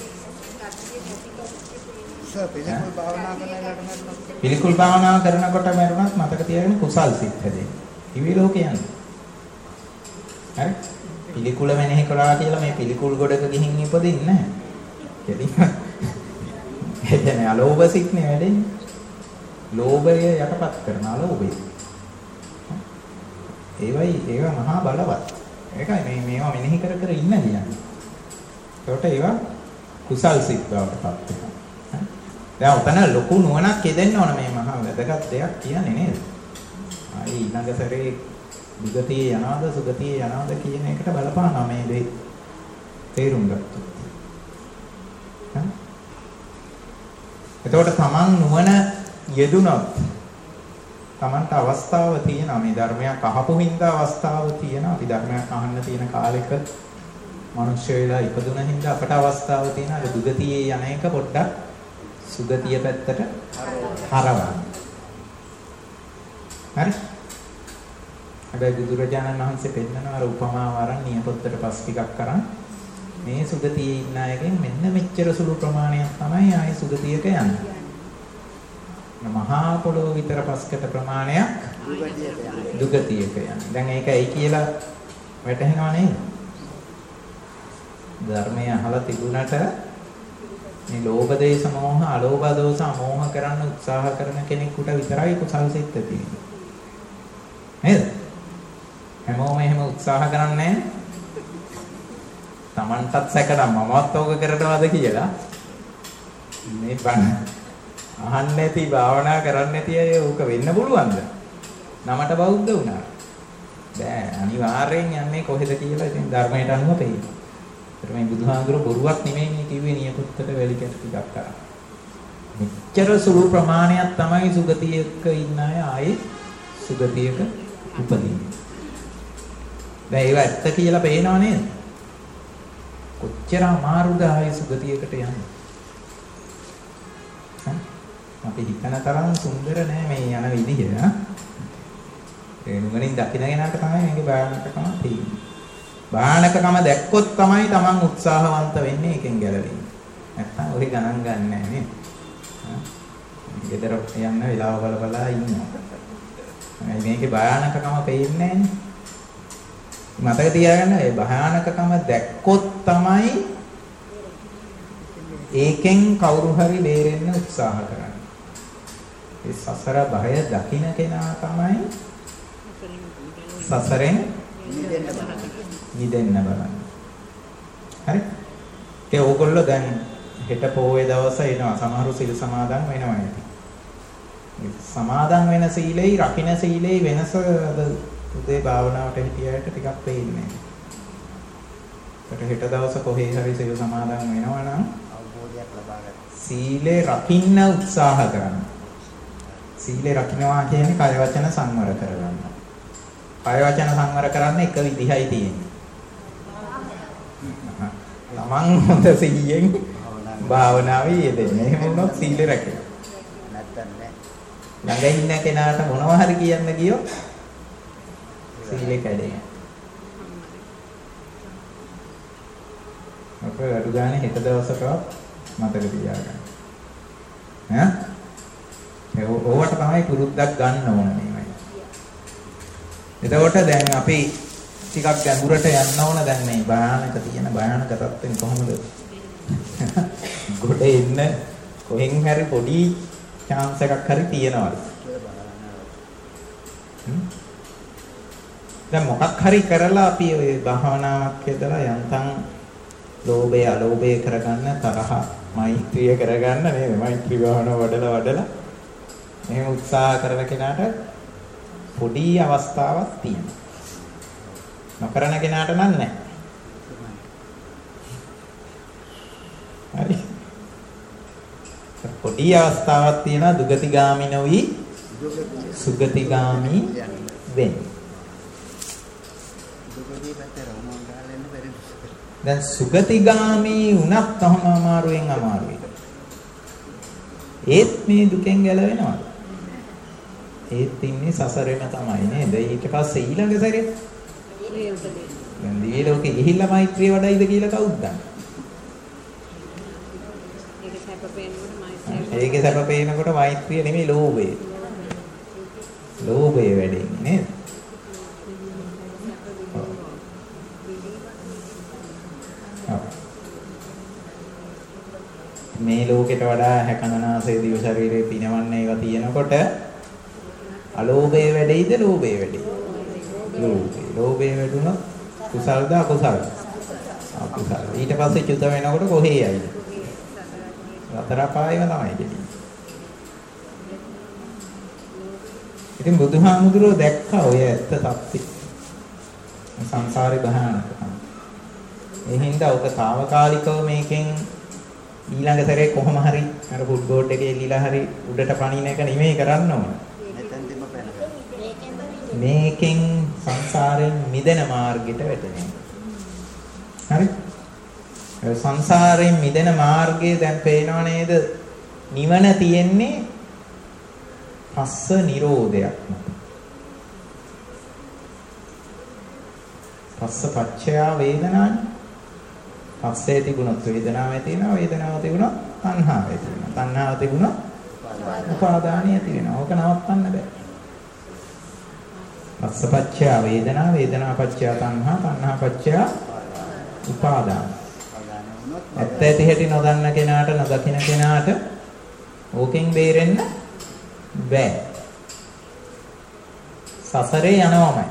පිළිකුල් භාවනා කරනකොට මැරුණොත්
පිළිකුල් භාවනා කරනකොට මැරුණත් මතක තියාගන්න කුසල් සිත් හැදෙන්නේ. දිවි ලෝකේ යන්නේ. හරි? පිළිකුල මෙනෙහි කළා කියලා මේ පිළිකුල් ගොඩක ගිහින් ඉපදින්නේ නැහැ. කෙලින්ම එතන අලෝභ සිත්නේ වැඩෙන්නේ. ලෝභය යටපත් කරන අලෝභය. ඒවයි ඒවා මහා බලවත්. ඒකයි මේ මේවා මෙනෙහි කර කර ඉන්න කියන්නේ. ඒකට ඒවා කුසල් සිත් බවට පත් වෙනවා. දැන් උතන ලොකු නුවණක් හදෙන්න ඕන මේ මහා වැදගත් දෙයක් කියන්නේ නේද? ආයි ඊළඟ සැරේ දුගතිය යනවාද සුගතිය යනවාද කියන එකට බලපානවා මේ දේ තේරුම් ගත්තොත්. හරි? එතකොට තමන් නුවණ යෙදුනොත් තමන්ට අවස්ථාව තියෙනවා මේ ධර්මයක් අහපු හින්දා අවස්ථාව තියෙනවා. අපි ධර්මයක් අහන්න තියෙන කාලෙක මිනිස්සු වෙලා ඉපදුන හින්දා අපට අවස්ථාව තියෙනවා දුගතියේ යන එක පොඩ්ඩක් සුගතිය පැත්තට හරවන්න. හරි? හැබැයි බුදුරජාණන් වහන්සේ පෙන්නනවා අර උපමාව අරන් නියපොත්තට පස් ටිකක් අරන් මේ සුගතියේ ඉන්න අයගෙන් මෙන්න මෙච්චර සුළු ප්‍රමාණයක් තමයි ආයේ සුගතියක යන්නේ. මහා පොළොව විතර පස්කට ප්‍රමාණයක් දුගතියක යන්නේ. දැන් ඒක ඇයි කියලා වැටහෙනව නේද? ධර්මය අහලා තිබුණට මේ ලෝභ දේශ මොහ අලෝභ දෝෂ අමෝහ කරන්න උත්සාහ කරන කෙනෙකුට විතරයි කුසල් සිත් තියෙන්නේ. නේද? හැමෝම එහෙම උත්සාහ කරන්නේ නැහැ. Tamanටත් සැකනම් මමවත් ඕක කරනවද කියලා. මේ බණ අහන්නේ නැති භාවනා කරන්නේ නැති අය ඕක වෙන්න පුළුවන්ද? නමට බෞද්ධ වුණා. බෑ අනිවාර්යෙන් යන්නේ කොහෙද කියලා ඉතින් ධර්මයට අනුව පෙන්නනවා. ඒත් මේ බුදුහාමුදුරුවෝ බොරුවක් නෙමෙයි මේ කිව්වේ නියපොත්තට වැලි කැට ටිකක් කරා. මෙච්චර සුළු ප්‍රමාණයක් තමයි සුගතියක ඉන්න අය ආයේ සුගතියක උපදින්නේ. දැන් ඒව ඇත්ත කියලා පේනව නේද? කොච්චර අමාරුද ආයේ සුගතියකට යන්නේ. අපි හිතන තරම් සුන්දර නෑ මේ යන විදිහ. ඒ නුවණින් දකින කෙනාට තමයි මේකේ භයානකකම තියෙන්නේ. භයානකකම දැක්කොත් තමයි Taman උත්සාහවන්ත වෙන්නේ එකෙන් ගැලවෙන්න. නැත්තම් ඔලි ගණන් ගන්න නෑ නේද? ගෙදර යන්න වෙලාව බල බලා ඉන්නවා. මේකේ භයානකකම පේන්නේ නෑනේ. මතක තියාගන්න මේ භයානකකම දැක්කොත් තමයි ඒකෙන් කවුරු හරි බේරෙන්න උත්සාහ කරන්නේ. ඒ සසර බය දකින්න කෙනා තමයි සසරෙන් මිදෙන්න බලන්නේ. හරි? ඒ ඕගොල්ලෝ දැන් හෙට පොයේ දවස එනවා. සමහරු සිල් සමාදන් වෙනවා ඇති. සමාදන් වෙන සීලෙයි රකින්න සීලෙයි වෙනස අද උදේ භාවනාවට හිටියට ටිකක් පේන්නේ. ඒකට හෙට දවස කොහේ හරි සිල් සමාදන් වෙනවා නම් අවබෝධයක් ලබා ගන්න. සීලේ රකින්න උත්සාහ කරන්න. සීලේ රකින්නවා කියන්නේ කය වචන සංවර කරගන්න. කය වචන සංවර කරන්න එක විදිහයි තියෙන්නේ. තමන් හොඳ සිහියෙන් භාවනාවේ යෙදෙන්න. එහෙම වුණොත් සීලේ රැකෙනවා. නැත්තම් නෑ. ළඟ ඉන්න කෙනාට මොනවා හරි කියන්න ගියොත් සීලේ කැඩෙනවා. අපේ අඩු ගානේ හෙට දවසකවත් මතක තියාගන්න. ඈ? ඒ ඕවට තමයි පුරුද්දක් ගන්න ඕන මේවයි. එතකොට දැන් අපි ටිකක් ගැඹුරට යන්න ඕන දැන් මේ භයානක තියෙන භයානක තත්ත්වෙන් කොහොමද ගොඩ එන්න කොහෙන් හරි පොඩි chance එකක් හරි තියනවාද? දැන් මොකක් හරි කරලා අපි ඔය භාවනාවක් යදලා යන්තම් ලෝභය අලෝභය කරගන්න තරහ මෛත්‍රිය කරගන්න නේද? මෛත්‍රී භාවනාව වඩලා වඩලා එහෙම උත්සාහ කරන කෙනාට පොඩි අවස්ථාවක් තියෙනවා. නොකරන කෙනාට නම් නැහැ. හරි. පොඩි අවස්ථාවක් තියෙනවා දුගතිගාමි නොවි සුගතිගාමි වෙන්න. දැන් සුගතිගාමි වුණත් තහම අමාරුවෙන් අමාරුයි. ඒත් මේ දුකෙන් ගැලවෙනවා. ඒත් ඉන්නේ සසරෙම තමයි නේද? ඊට පස්සේ ඊළඟ සැරේ දැන් දිවි ලෝකෙ ගිහිල්ලා මෛත්‍රිය වඩයිද කියලා කවුද දන්නේ? ඒකේ සැප පේනකොට මෛත්‍රිය. ඒකේ සැප පේනකොට මෛත්‍රිය නෙමෙයි ලෝභය. ලෝභය වැඩෙන්නේ නේද? මේ ලෝකෙට වඩා හැකනනාසේ දිව ශරීරේ පිනවන්නේ ඒවා තියෙනකොට අලෝභය වැඩෙයිද ලෝභය වැඩෙයි? ලෝභය. ලෝභය වැඩුණොත් කුසල්ද අකුසල්ද? අකුසල්. ඊට පස්සේ චුත වෙනකොට කොහේ යයිද? රතර පායම තමයි දෙන්නේ. ඉතින් බුදුහාමුදුරුවෝ දැක්කා ඔය ඇත්ත තත්ති. සංසාරේ භයානකකම. ඒ හින්දා ඔක తాවකාලිකව මේකෙන් ඊළඟ සැරේ කොහොම හරි අර ෆුඩ් බෝඩ් එකේ එල්ලීලා හරි උඩට පනින එක නෙමෙයි කරන්න ඕන. මේකෙන් සංසාරයෙන් මිදෙන මාර්ගයට වැටෙනවා. හරි? ඒ සංසාරයෙන් මිදෙන මාර්ගය දැන් පේනව නේද? නිවන තියෙන්නේ පස්ස නිරෝධයක් මත. පස්ස පච්චයා වේදනානේ. පස්සේ තිබුණොත් වේදනාව ඇති වෙනවා, වේදනාව තිබුණොත් තණ්හාව ඇති වෙනවා. තණ්හාව තිබුණොත් උපාදානිය ඇති වෙනවා. ඕක නවත්තන්න බෑ. පස්සපච්චය වේදනා, වේදනාපච්චය තණ්හා, තණ්හාපච්චය උපාදාන. ඇත්ත ඇති හැටි නොදන්න කෙනාට, නොදකින කෙනාට ඕකෙන් බේරෙන්න බෑ. සසරේ යනවමයි.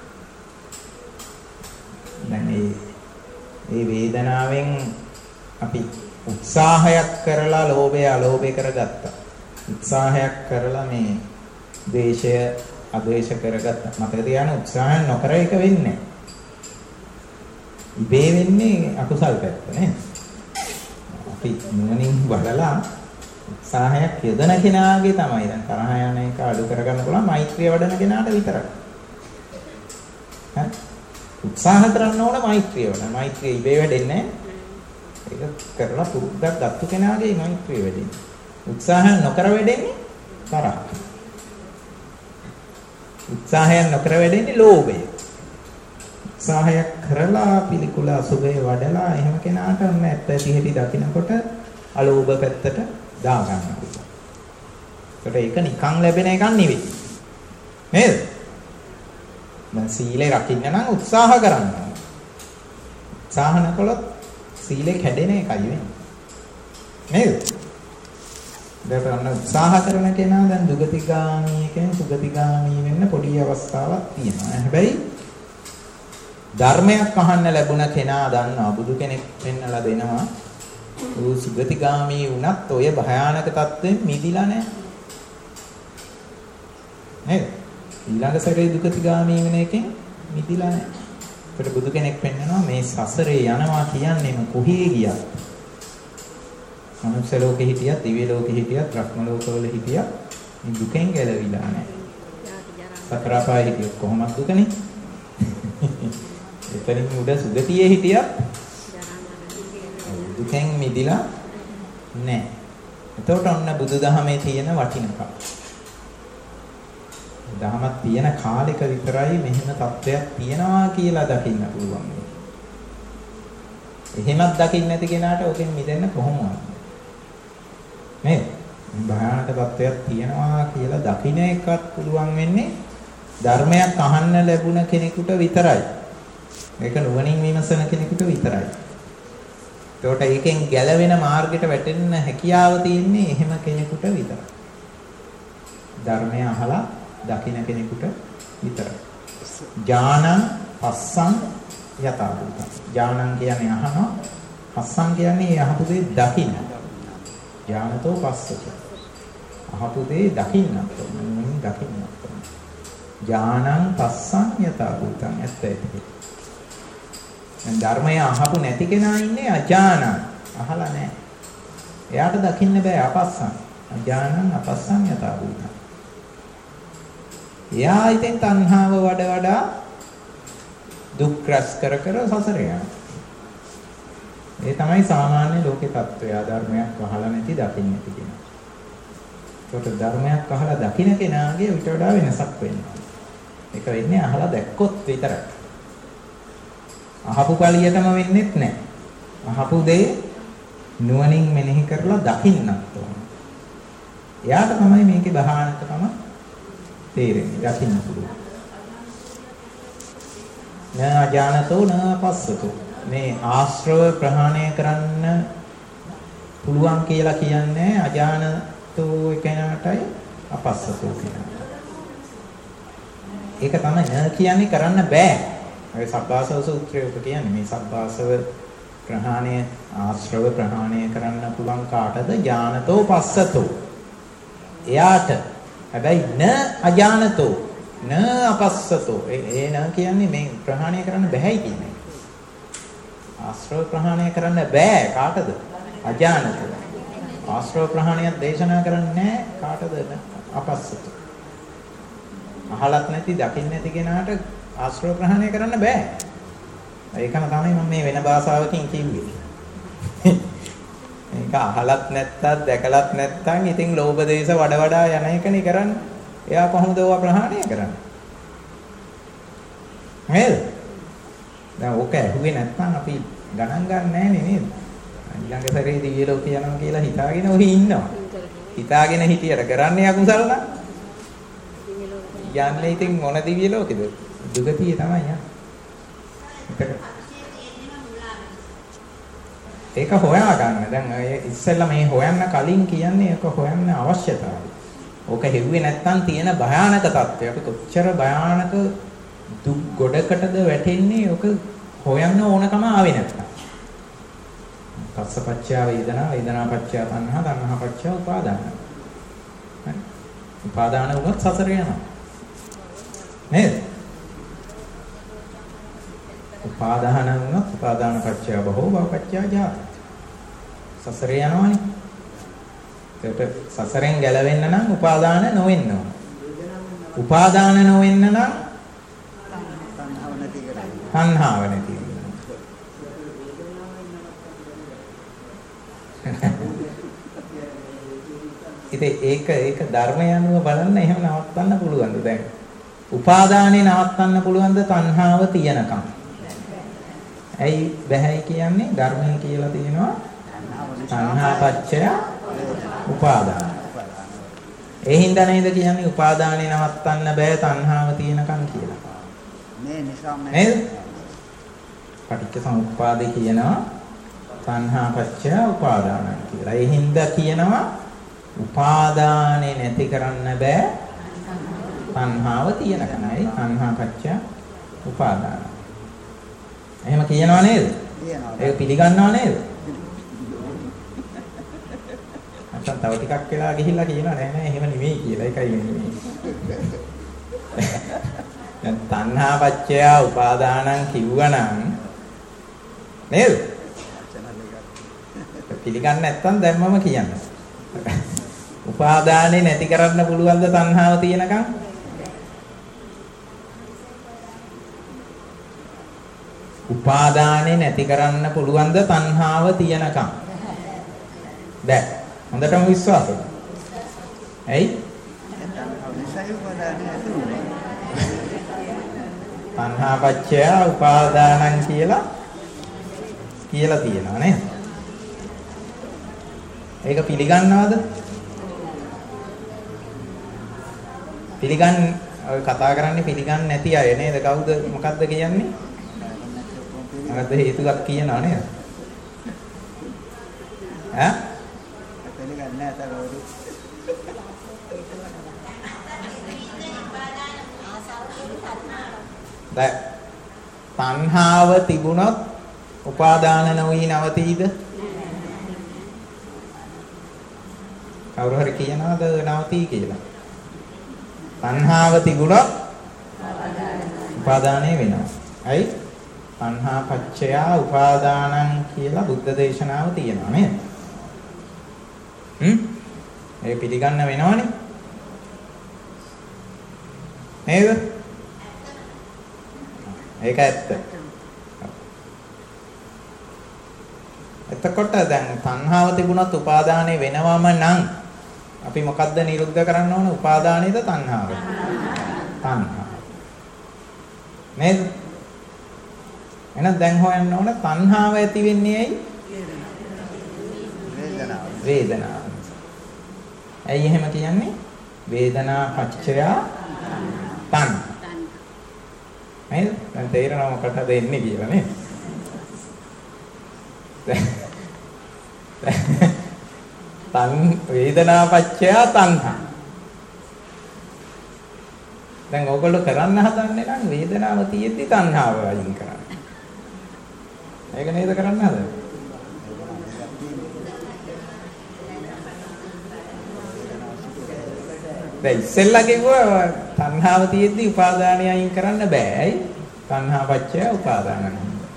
දැන් මේ මේ වේදනාවෙන් අපි උත්සාහයක් කරලා ලෝභය අලෝභය කරගත්තා. උත්සාහයක් කරලා මේ දේශය අදේශ කරගත්ත මතක තියාගන්න උත්සාහයක් නොකර එක වෙන්නේ නැහැ. ඉබේ වෙන්නේ අකුසල් පැත්ත නේද? අපි නුවණින් බලලා උත්සාහයක් යොදන කෙනාගේ තමයි දැන් තරහ යන එක අඩු කරගන්න පුළුවන් මෛත්‍රිය වඩන කෙනාට විතරයි. හරි? උත්සාහ කරන්න ඕන මෛත්‍රිය වඩන. මෛත්‍රිය ඉබේ වැඩෙන්නේ නැහැ. ඒක කරලා පුරුද්දක් ගත්ත කෙනාගේ මෛත්‍රිය වැඩෙන්නේ. උත්සාහය නොකර වැඩෙන්නේ තරහ. උත්සාහය නොකර වැඩෙන්නේ ලෝභය. උත්සාහයක් කරලා පිළිකුල අසුබේ වඩලා එහෙම කෙනාට ඔන්න ඇත්ත ඇති දකින්නකොට අලෝභ පැත්තට දා ගන්න පුළුවන්. ඒකට ඒක නිකන් ලැබෙන එකක් නෙවෙයි. නේද? දැන් සීලේ රකින්න නම් උත්සාහ කරන්න ඕන. උත්සාහ නැකළොත් සීලේ කැඩෙන එකයි වෙන්නේ. නේද? දැන් උත්සාහ කරන කෙනා දැන් දුගතිගාමී කෙනෙක් සුගතිගාමී වෙන්න පොඩි අවස්ථාවක් තියෙනවා. හැබැයි ධර්මයක් අහන්න ලැබුණ කෙනා දන්නවා බුදු කෙනෙක් පෙන්නලා දෙනවා. ඌ සුගතිගාමී වුණත් ඔය භයානක තත්ත්වෙන් මිදිලා නැහැ. නේද? ඊළඟ සැරේ දුගතිගාමී වෙන එකෙන් මිදිලා නැහැ. ඒකට බුදු කෙනෙක් පෙන්නනවා මේ සසරේ යනවා කියන්නේම කොහේ ගියත් මනුෂ්‍ය ලෝකෙ හිටියත්, දිව්‍ය ලෝකෙ හිටියත්, බ්‍රහ්ම ලෝකවල හිටියත් මේ දුකෙන් ගැලවිලා නැහැ. සතරපාය හිටියොත් කොහොමද දුකනේ? එතනින් උඩ සුගතියේ හිටියත් දුකෙන් මිදිලා නැහැ. එතකොට ඔන්න බුදුදහමේ තියෙන වටිනකම. දහමක් තියෙන කාලෙක විතරයි මෙහෙම තත්ත්වයක් තියෙනවා කියලා දකින්න පුළුවන්. එහෙමත් දකින්න නැති කෙනාට ඔකෙන් මිදෙන්න කොහොමද? නේද? භයානක තත්ත්වයක් තියෙනවා කියලා දකින්න එකත් පුළුවන් වෙන්නේ ධර්මයක් අහන්න ලැබුණ කෙනෙකුට විතරයි. ඒක නුවණින් විමසන කෙනෙකුට විතරයි. ඒකට ඒකෙන් ගැලවෙන මාර්ගයට වැටෙන්න හැකියාව තියෙන්නේ එහෙම කෙනෙකුට විතරයි. ධර්මය අහලා දකින්න කෙනෙකුට විතරයි. ඥානං පස්සං යතා භූතං. ඥානං කියන්නේ අහනවා. පස්සං කියන්නේ අහපු දේ දකින්න. ඥානතෝ පස්සත. අහපු දේ දකින්නත් ඕනේ. දකින්නත් ඕනේ. ඥානං පස්සං යතා භූතං. ඇත්ත ඒක. දැන් ධර්මය අහපු නැති කෙනා ඉන්නේ අඥානං. අහලා නැහැ. එයාට දකින්න බෑ අපස්සං. අඥානං අපස්සං යතා භූතං. එයා ඉතින් තණ්හාව වඩ වඩා දුක් රැස් කර කර සසර යනවා. ඒ තමයි සාමාන්‍ය ලෝකේ තත්ත්වය. ධර්මයක් අහලා නැති දකින්න නැති කෙනා. ඒකට ධර්මයක් අහලා දකින්න කෙනාගේ ඊට වඩා වෙනසක් වෙනවා. ඒක වෙන්නේ අහලා දැක්කොත් විතරයි. අහපු පළියටම වෙන්නේත් නැහැ. අහපු දේ නුවණින් මෙනෙහි කරලා දකින්නත් ඕන. එයාට තමයි මේකේ බහානකම තේරෙන්නේ. දකින්න පුළුවන්. නා ඥානතෝ නා පස්සතෝ. මේ ආශ්‍රව ප්‍රහාණය කරන්න පුළුවන් කියලා කියන්නේ අඥානතෝ කෙනාටයි අපස්සතෝ කෙනාටයි. ඒක තමයි නා කියන්නේ කරන්න බෑ. ඒ සබ්බාසව සූත්‍රය උක කියන්නේ මේ සබ්බාසව ප්‍රහාණය ආශ්‍රව ප්‍රහාණය කරන්න පුළුවන් කාටද? ඥානතෝ පස්සතෝ. එයාට. හැබැයි න අඥානතෝ න අපස්සතෝ. ඒ න කියන්නේ මේ ප්‍රහාණය කරන්න බෑයි කියන්නේ. ආශ්‍රව ප්‍රහාණය කරන්න බෑ කාටද? අඥානතෝ. ආශ්‍රව ප්‍රහාණයක් දේශනා කරන්නේ කාටද? අපස්සතෝ. අහලත් නැති දකින්න නැති කෙනාට ආශ්‍රව ප්‍රහාණය කරන්න බෑ. ඒකම තමයි මම මේ වෙන භාෂාවකින් කිව්වේ. මේක අහලත් නැත්තත් දැකලත් නැත්තම් ඉතින් ලෝභ දේශ වඩ වඩා යන එකනේ කරන්නේ. එයා කොහොමද ඒවා ප්‍රහාණය කරන්නේ? නේද? දැන් ඕක ඇහුවේ නැත්නම් අපි ගණන් ගන්න නැහැ නේද? ඊළඟ සැරේ දිව්‍ය ලෝක යනවා කියලා හිතාගෙන ඔහි ඉන්නවා. හිතාගෙන හිටියට කරන්නේ අකුසල නම්. යන්නේ ඉතින් මොන දිව්‍ය ලෝකෙද? දුගතිය තමයි යන්නේ. ඒක හොයා ගන්න. දැන් ඉස්සෙල්ලා මේ හොයන්න කලින් කියන්නේ ඒක හොයන්න අවශ්‍යතාවය. ඕක හෙව්වේ නැත්නම් තියෙන භයානක තත්ත්වය. අපි කොච්චර භයානක දුක් ගොඩකටද වැටෙන්නේ ඕක හොයන්න ඕනකම ආවේ නැත්නම්. පස්සපච්චය වේදනා, වේදනාපච්චය තණ්හා, තණ්හාපච්චය උපාදාන. උපාදාන වුණොත් සසර යනවා. නේද? උපාදාන වුණොත් උපාදාන පත්‍ය භව භව පත්‍ය ජාති. සසර යනවනේ. ඒකට සසරෙන් ගැලවෙන්න නම් උපාදාන නොවෙන්න ඕන. උපාදාන නොවෙන්න නම්
තණ්හාව නැති කරගන්න.
තණ්හාව නැති වෙන්න. ඉතින් ඒක ඒක ධර්මය අනුව බලන්න එහෙම නවත්තන්න පුළුවන්ද දැන්? උපාදානේ නවත්තන්න පුළුවන්ද තණ්හාව තියනකම්? ඇයි බැහැයි කියන්නේ? ධර්මය කියලා තියෙනවා තණ්හා පත්‍ය උපාදාන. ඒ හින්දා නේද කියන්නේ උපාදානේ නවත්තන්න බෑ තණ්හාව තියෙනකම් කියලා.
මේ නිසා
නේද? පටිච්ච සමුප්පාදේ කියනවා තණ්හා පත්‍ය උපාදාන කියලා. ඒ හින්දා කියනවා උපාදානේ නැති කරන්න බෑ තණ්හාව තියෙනකමයි තණ්හා පත්‍ය උපාදාන. එහෙම කියනවා නේද?
කියනවා.
ඒක පිළිගන්නව නේද? නැත්නම් තව ටිකක් වෙලා ගිහිල්ලා කියනවා නෑ නෑ එහෙම නෙමෙයි කියලා. ඒකයි නෙමෙයි. දැන් තණ්හා පත්‍ය උපාදානං කිව්වනම් නේද? පිළිගන්නේ නැත්නම් දැන් මම කියන්නේ. උපාදානේ නැති කරන්න පුළුවන්ද තණ්හාව තියෙනකම්? උපාදානේ නැති කරන්න පුළුවන්ද තණ්හාව තියෙනකම්? බෑ. හොඳටම විශ්වාසයි. ඇයි?
තණ්හාව නිසා උපාදානය ඇති වෙනවා.
තණ්හා පත්‍ය උපාදානං කියලා කියලා තියෙනවා නේද? ඒක පිළිගන්නවද? පිළිගන්න ඔය කතා කරන්නේ පිළිගන්නේ නැති අය නේද? කවුද මොකද්ද කියන්නේ? මොකද්ද හේතුවක් කියනවා නේද? ඈ?
පිළිගන්නේ නැහැ තවරු.
දැන් තණ්හාව තිබුණොත් උපාදාන නොවි නවතීද? කවුරු හරි කියනවාද නවතී කියලා? තණ්හාව තිබුණොත් උපාදානය වෙනවා. ඇයි? තණ්හා පත්‍ය උපාදානං කියලා බුද්ධ දේශනාව තියෙනවා නේද? හ්ම්? ඒ පිළිගන්න වෙනවනේ. නේද? ඒක ඇත්ත. එතකොට දැන් තණ්හාව තිබුණත් උපාදානය වෙනවම නම් අපි මොකද්ද නිරුද්ධ කරන්න ඕන? උපාදානයේද තණ්හාවද? තණ්හාව. නේද? එහෙනම් දැන් හොයන්න ඕන තණ්හාව ඇති වෙන්නේ ඇයි?
වේදනාව.
වේදනාව. ඇයි එහෙම කියන්නේ? වේදනා පච්චය තණ්හා. නේද? දැන් තේරෙනව මොකටද එන්නේ කියලා නේද? තන් වේදනා පච්චය තණ්හා. දැන් ඕගොල්ලෝ කරන්න හදන්නේ නම් වේදනාව තියෙද්දි තණ්හාව අයින් කරන්න. ඒක නේද කරන්න හදන්නේ? දැන් ඉස්සෙල්ලා කිව්වා තණ්හාව තියෙද්දි උපාදානය අයින් කරන්න බෑ. ඇයි? තණ්හා පච්චය උපාදානං.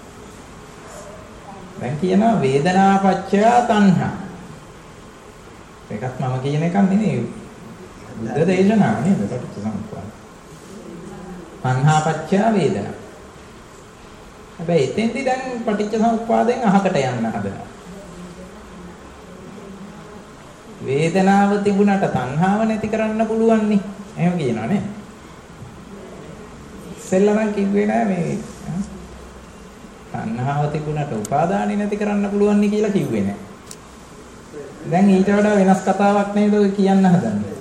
දැන් කියනවා වේදනා පච්චය තණ්හා. ඒකත් මම කියන එකක් නෙමෙයි. බුද්ධ දේශනාව නේද? පටිච්චසමුප්පාද. තණ්හා පච්චය වේදනා. හැබැයි එතෙන්දි දැන් පටිච්චසමුප්පාදයෙන් අහකට යන්න හදනවා. වේදනාව තිබුණාට තණ්හාව නැති කරන්න පුළුවන් නේ. එහෙම කියනවා නේ. ඉස්සෙල්ලා නම් කිව්වේ නෑ මේ තණ්හාව තිබුණාට උපාදානෙ නැති කරන්න පුළුවන් නේ කියලා කිව්වේ නෑ. දැන් ඊට වඩා වෙනස් කතාවක් නේද ඔය කියන්න හදන්නේ.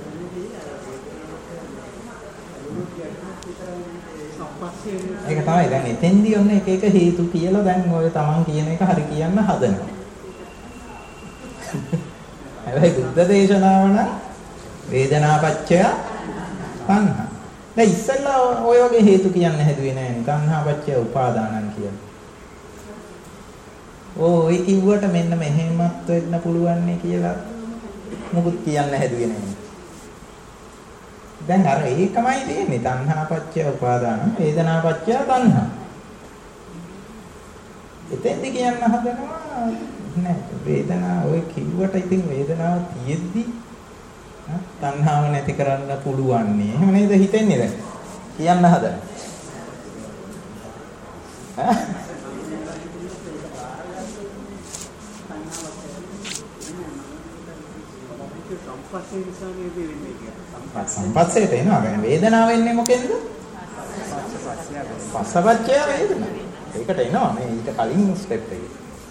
ඒක තමයි දැන් එතෙන්දී ඔන්න එක එක හේතු කියලා දැන් ඔය තමන් කියන එක හරි කියන්න හදනවා. හැබැයි බුද්ධ දේශනාව නම් වේදනා පච්චය තණ්හා. දැන් ඉස්සෙල්ලා ඔය වගේ හේතු කියන්න හැදුවේ නෑනේ. තණ්හා පච්චය උපාදානං කියලා. ඕ ඒ කිව්වට මෙන්න මෙහෙමත් වෙන්න පුළුවන් නේ කියලා මොකුත් කියන්න හැදුවේ නෑ. දැන් අර ඒකමයි තියෙන්නේ. තණ්හා පත්‍ය උපාදාන, වේදනා පත්‍ය තණ්හා. එතෙන්ද කියන්න හදනවා නෑ. වේදනාව ඔය කිව්වට ඉතින් වේදනාව තියෙද්දි තණ්හාව නැති කරන්න පුළුවන් නේ. එහෙම නේද හිතෙන්නේ දැන්? කියන්න හදන. ඈ?
සම්පස්සේ නිසා නේද වෙන්නේ කියලා.
සම්පස්සේට එනවා. يعني වේදනාව එන්නේ මොකෙන්ද? පස්සපච්චය වේදනා. ඒකට එනවා මේ ඊට කලින් ස්ටෙප් එකේ.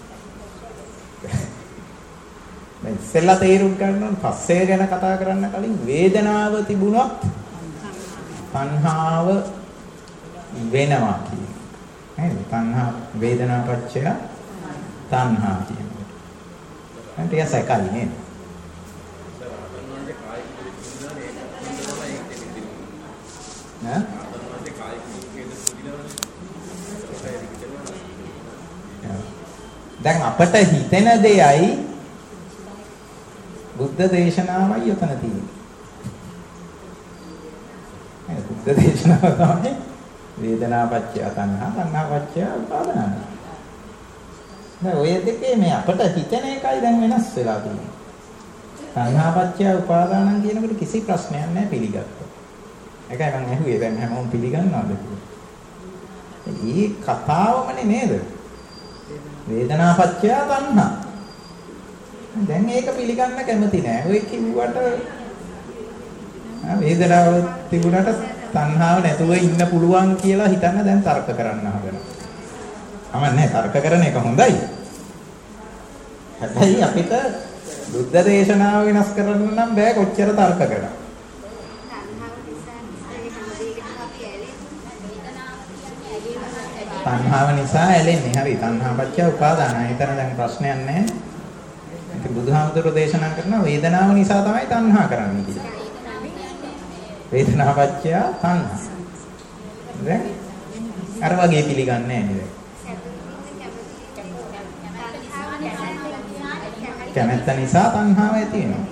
මේ ඉස්සෙල්ලා තේරුම් ගන්න ඕන පස්සේ ගැන කතා කරන්න කලින් වේදනාව තිබුණොත් තණ්හාව වෙනවා කියන්නේ. නේද? තණ්හා වේදනාපච්චය තණ්හා කියන්නේ. දැන් ටික සැකයි නේද? ඈ? දැන් අපට හිතෙන දෙයයි බුද්ධ දේශනාවයි යතන තියෙන්නේ. ඒ බුද්ධ දේශනාව තමයි වේදනාපච්චය තණ්හා තණ්හාපච්චය උපාදාන. දැන් ඔය දෙකේ මේ අපට හිතෙන එකයි දැන් වෙනස් වෙලා තියෙන්නේ. තණ්හාපච්චය උපාදාන කියනකොට කිසි ප්‍රශ්නයක් නැහැ පිළිගත්තා. ඒකයි මම ඇහුවේ දැන් හැමෝම පිළිගන්නවද කියලා. මේ කතාවමනේ නේද? වේදනාපච්චය තණ්හා. දැන් ඒක පිළිගන්න කැමති නෑ. ඔය කිව්වට වේදනාව තිබුණාට තණ්හාව නැතුව ඉන්න පුළුවන් කියලා හිතන්න දැන් තර්ක කරන්න හදනවා. අමන්නේ තර්ක කරන එක හොඳයි. හැබැයි අපිට බුද්ධ දේශනාව වෙනස් කරන්න නම් බෑ කොච්චර තර්ක කරා. තණ්හාව නිසා ඇලෙන්නේ. හරි. තණ්හාපච්චය උපාදාන. ඒතර දැන් ප්‍රශ්නයක් නැහැ. ඉතින් බුදුහාමුදුරුවෝ දේශනා කරන වේදනාව නිසා තමයි තණ්හා කරන්නේ කියලා. වේදනාපච්චය තණ්හා. දැන් අර වගේ පිළිගන්නේ නැහැ නේද? කැමැත්ත නිසා තණ්හාව ඇති වෙනවා.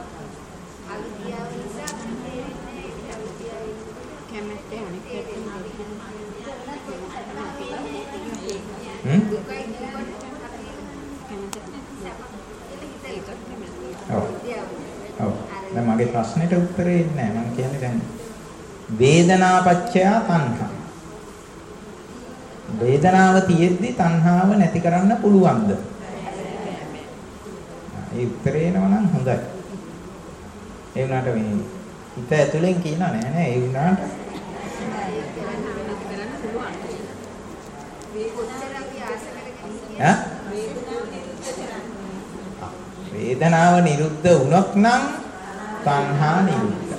හ්ම්? ඔව්. ඔව්. දැන් මගේ ප්‍රශ්නෙට උත්තරේ ඉන්නේ නැහැ. මම කියන්නේ දැන් වේදනාපච්චය තණ්හා. වේදනාව තියෙද්දි තණ්හාව නැති කරන්න පුළුවන්ද? ඒ උත්තරේ එනවා නම් හොඳයි. ඒ වුණාට මේ හිත ඇතුලෙන් කියනවා නෑ නෑ ඒ වුණාට ඈ වේදනාව නිරුද්ධ වුණොත් නම් තණ්හා නිරුද්ධ.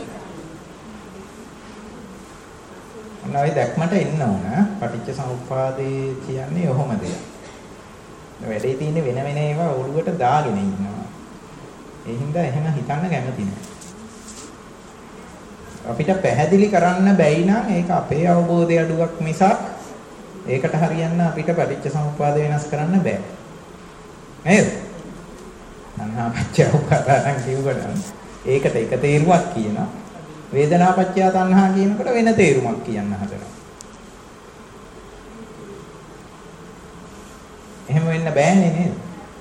මොනවයි දැක්මට එන්න ඕන. පටිච්ච සමුප්පාදේ කියන්නේ ඔහොම දෙයක්. වැඩේ තියෙන්නේ වෙන වෙන ඒවා ඔළුවට දාගෙන ඉන්නවා. ඒ හින්දා එහෙම හිතන්න කැමති නෑ. අපිට පැහැදිලි කරන්න බැයි නම් ඒක අපේ අවබෝධය අඩුවක් මිසක් ඒකට හරියන්න අපිට පටිච්ච සමුප්පාද වෙනස් කරන්න බෑ. නේද? තණ්හාපච්චය උපාදාන කියුවනම් ඒකට එක තේරුමක් කියනවා. වේදනාපච්චය තණ්හා කියනකොට වෙන තේරුමක් කියන්න හදනවා. එහෙම වෙන්න බෑනේ නේද?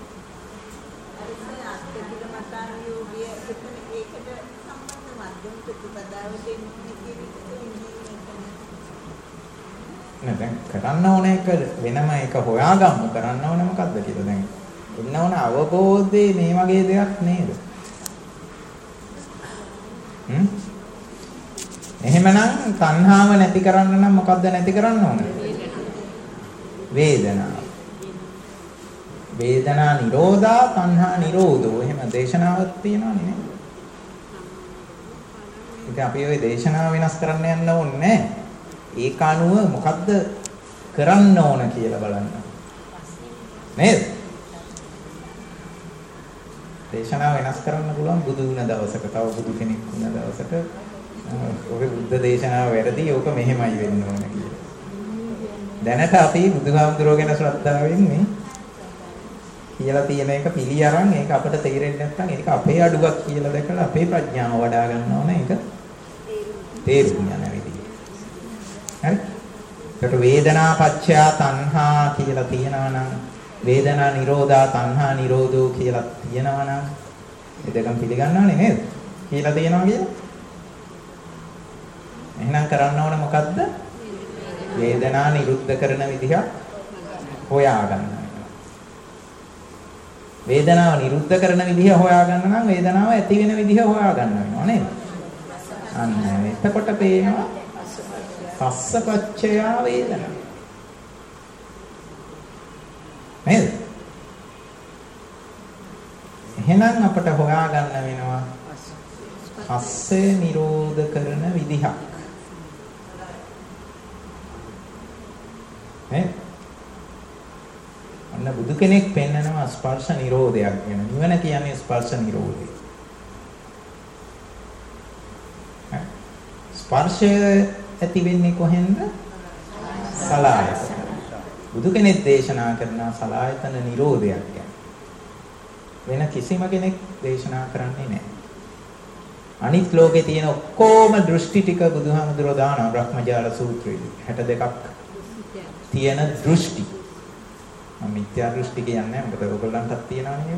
නෑ දැන් කරන්න ඕන එක වෙනම එක හොයාගමු. කරන්න ඕන මොකද්ද කියලා දැන් එන්න ඕන අවබෝධයේ මේ වගේ දෙයක් නේද? හ්ම්? එහෙමනම් තණ්හාව නැති කරන්න නම් මොකද්ද නැති කරන්න ඕන? වේදනාව. වේදනා නිරෝධා තණ්හා නිරෝධෝ. එහෙම දේශනාවක් තියෙනවනේ නේද? ඉතින් අපි ওই දේශනාව වෙනස් කරන්න යන්න ඕනේ නෑ. ඒක අනුව මොකද්ද කරන්න ඕන කියලා බලන්න. නේද? දේශනාව වෙනස් කරන්න පුළුවන් බුදු වුණ දවසක. තව බුදු කෙනෙක් වුණ දවසක ඔය බුද්ධ දේශනාව වැරදි. ඕක මෙහෙමයි වෙන්න ඕන කියලා. දැනට අපි බුදුහාමුදුරුවෝ ගැන ශ්‍රද්ධාවෙන් මේ කියලා තියෙන එක පිළි අරන් ඒක අපිට තේරෙන්නේ නැත්නම් ඒක අපේ අඩුවක් කියලා දැකලා අපේ ප්‍රඥාව වඩා ගන්න ඕන. ඒක තේරුම් යන විදිහ. හරි? ඒකට වේදනා පච්චය තණ්හා කියලා තියනවා නම් වේදනා නිරෝධා තණ්හා නිරෝධෝ කියලා තියනවා නම් ඒ දෙකම පිළිගන්නවනේ නේද? කියලා තියනවා කියලා. එහෙනම් කරන්න ඕන මොකද්ද? වේදනා නිරුද්ධ කරන විදිහ හොයාගන්න. වේදනාව නිරුද්ධ කරන විදිහ හොයාගන්න නම් වේදනාව ඇති වෙන විදිහ හොයාගන්න වෙනවා නේද? අන්න එතකොට පේනවා පස්සපච්චය වේදනා. නේද? එහෙනම් අපට හොයාගන්න වෙනවා පස්සේ නිරෝධ කරන විදිහ. නේ? අන්න බුදු කෙනෙක් පෙන්නනවා ස්පර්ශ නිරෝධයක් ගැන. නිවන කියන්නේ ස්පර්ශ නිරෝධය. ස්පර්ශය ඇති වෙන්නේ කොහෙන්ද? සලආයතන. බුදු කෙනෙක් දේශනා කරන සලආයතන නිරෝධයක් ගැන. වෙන කිසිම කෙනෙක් දේශනා කරන්නේ නැහැ. අනිත් ලෝකේ තියෙන ඔක්කොම දෘෂ්ටි ටික බුදුහාමුදුරුවෝ දානවා බ්‍රහ්මජාල සූත්‍රයේ. හැට දෙකක් තියෙන දෘෂ්ටි. මම මිත්‍යා දෘෂ්ටි කියන්නේ මොකද ඔයගොල්ලන්ටත් තියෙනවනේ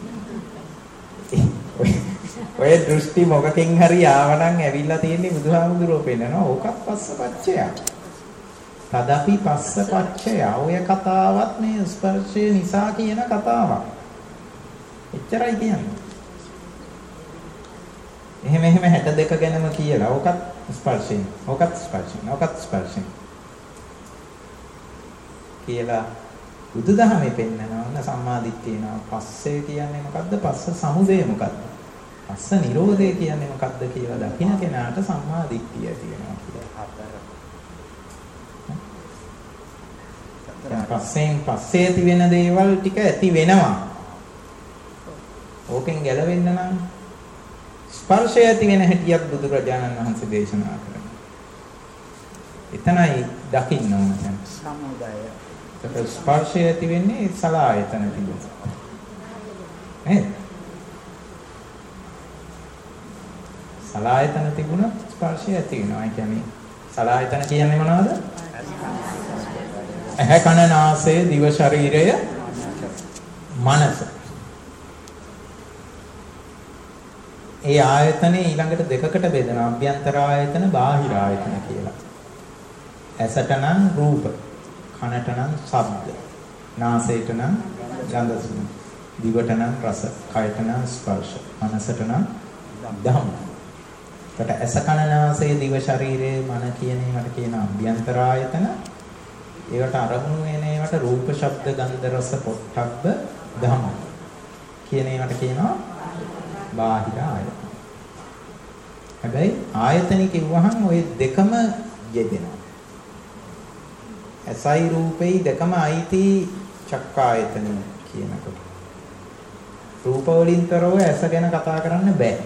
ඒක. ඔය දෘෂ්ටි මොකකින් හරි ආවනම් ඇවිල්ලා තියෙන්නේ බුදුහාමුදුරුවෝ පෙන්නනවා. ඕකත් පස්සපච්චය. තදපි පස්සපච්චය. ඔය කතාවත් මේ ස්පර්ශය නිසා කියන කතාවක්. එච්චරයි කියන්නේ. එහෙම එහෙම හැට දෙක ගැනම කියලා. ඕකත් ස්පර්ශයෙන්. ඕකත් ස්පර්ශයෙන්. ඕකත් ස්පර්ශයෙන්. කියලා බුදුදහමේ පෙන්නනවා සම්මාදිට්ඨියනවා. පස්සේ කියන්නේ මොකද්ද? පස්ස සමුදය මොකද්ද? පස්ස නිරෝධය කියන්නේ මොකද්ද කියලා දකින්න කෙනාට සම්මාදිට්ඨිය ඇති වෙනවා කියලා. පස්සෙන් පස්සේ ඇති වෙන දේවල් ටික ඇති වෙනවා. ඕකෙන් ගැලවෙන්න නම් ස්පර්ශය ඇති වෙන හැටියක් බුදුරජාණන් වහන්සේ දේශනා කරනවා. එතනයි දකින්න ඕන දැන්.
සමුදය.
ඒක ස්පර්ශය ඇති වෙන්නේ සලආයතන තිබුණා. නේද? සලආයතන තිබුණොත් ස්පර්ශය ඇති වෙනවා. ඒ කියන්නේ සලආයතන කියන්නේ මොනවද? ඇහැ කන නාසය දිව ශරීරය මනස. ඒ ආයතනේ ඊළඟට දෙකකට බෙදෙනවා. අභ්‍යන්තර ආයතන බාහිර ආයතන කියලා. ඇසට නම් රූප, කනට නම් ශබ්ද, නාසයට නම් ගන්ධ සුවඳ, දිවට නම් රස, කයට නම් ස්පර්ශ, මනසට නම් ධම්ම. කට ඇස කන නාසය දිව ශරීරයේ මන කියන ඒවට කියන අභ්‍යන්තර ආයතන. ඒවට අරමුණු වෙන ඒවට රූප, ශබ්ද, ගන්ධ, රස, පොට්ටබ්බ, ධම්ම කියන ඒවට කියනවා බාහිර ආයතන. හැබැයි ආයතන කිව්වහම ওই දෙකම යෙදෙනවා. ඇසයි රූපෙයි දෙකම අයිති චක්කායතන කියනකොට. රූප වලින්තරව ඇස ගැන කතා කරන්න බෑ.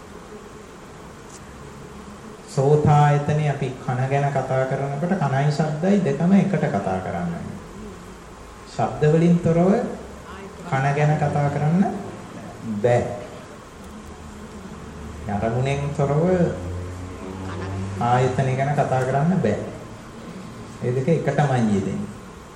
සෝතායතනේ අපි කන ගැන කතා කරනකොට කනයි ශබ්දයි දෙකම එකට කතා කරන්නේ. ශබ්ද වලින්තරව කන ගැන කතා කරන්න බෑ. අරමුණෙන් තොරව ආයතන ගැන කතා කරන්න බෑ. ඒ දෙක එකටමයි යෙදෙන්නේ.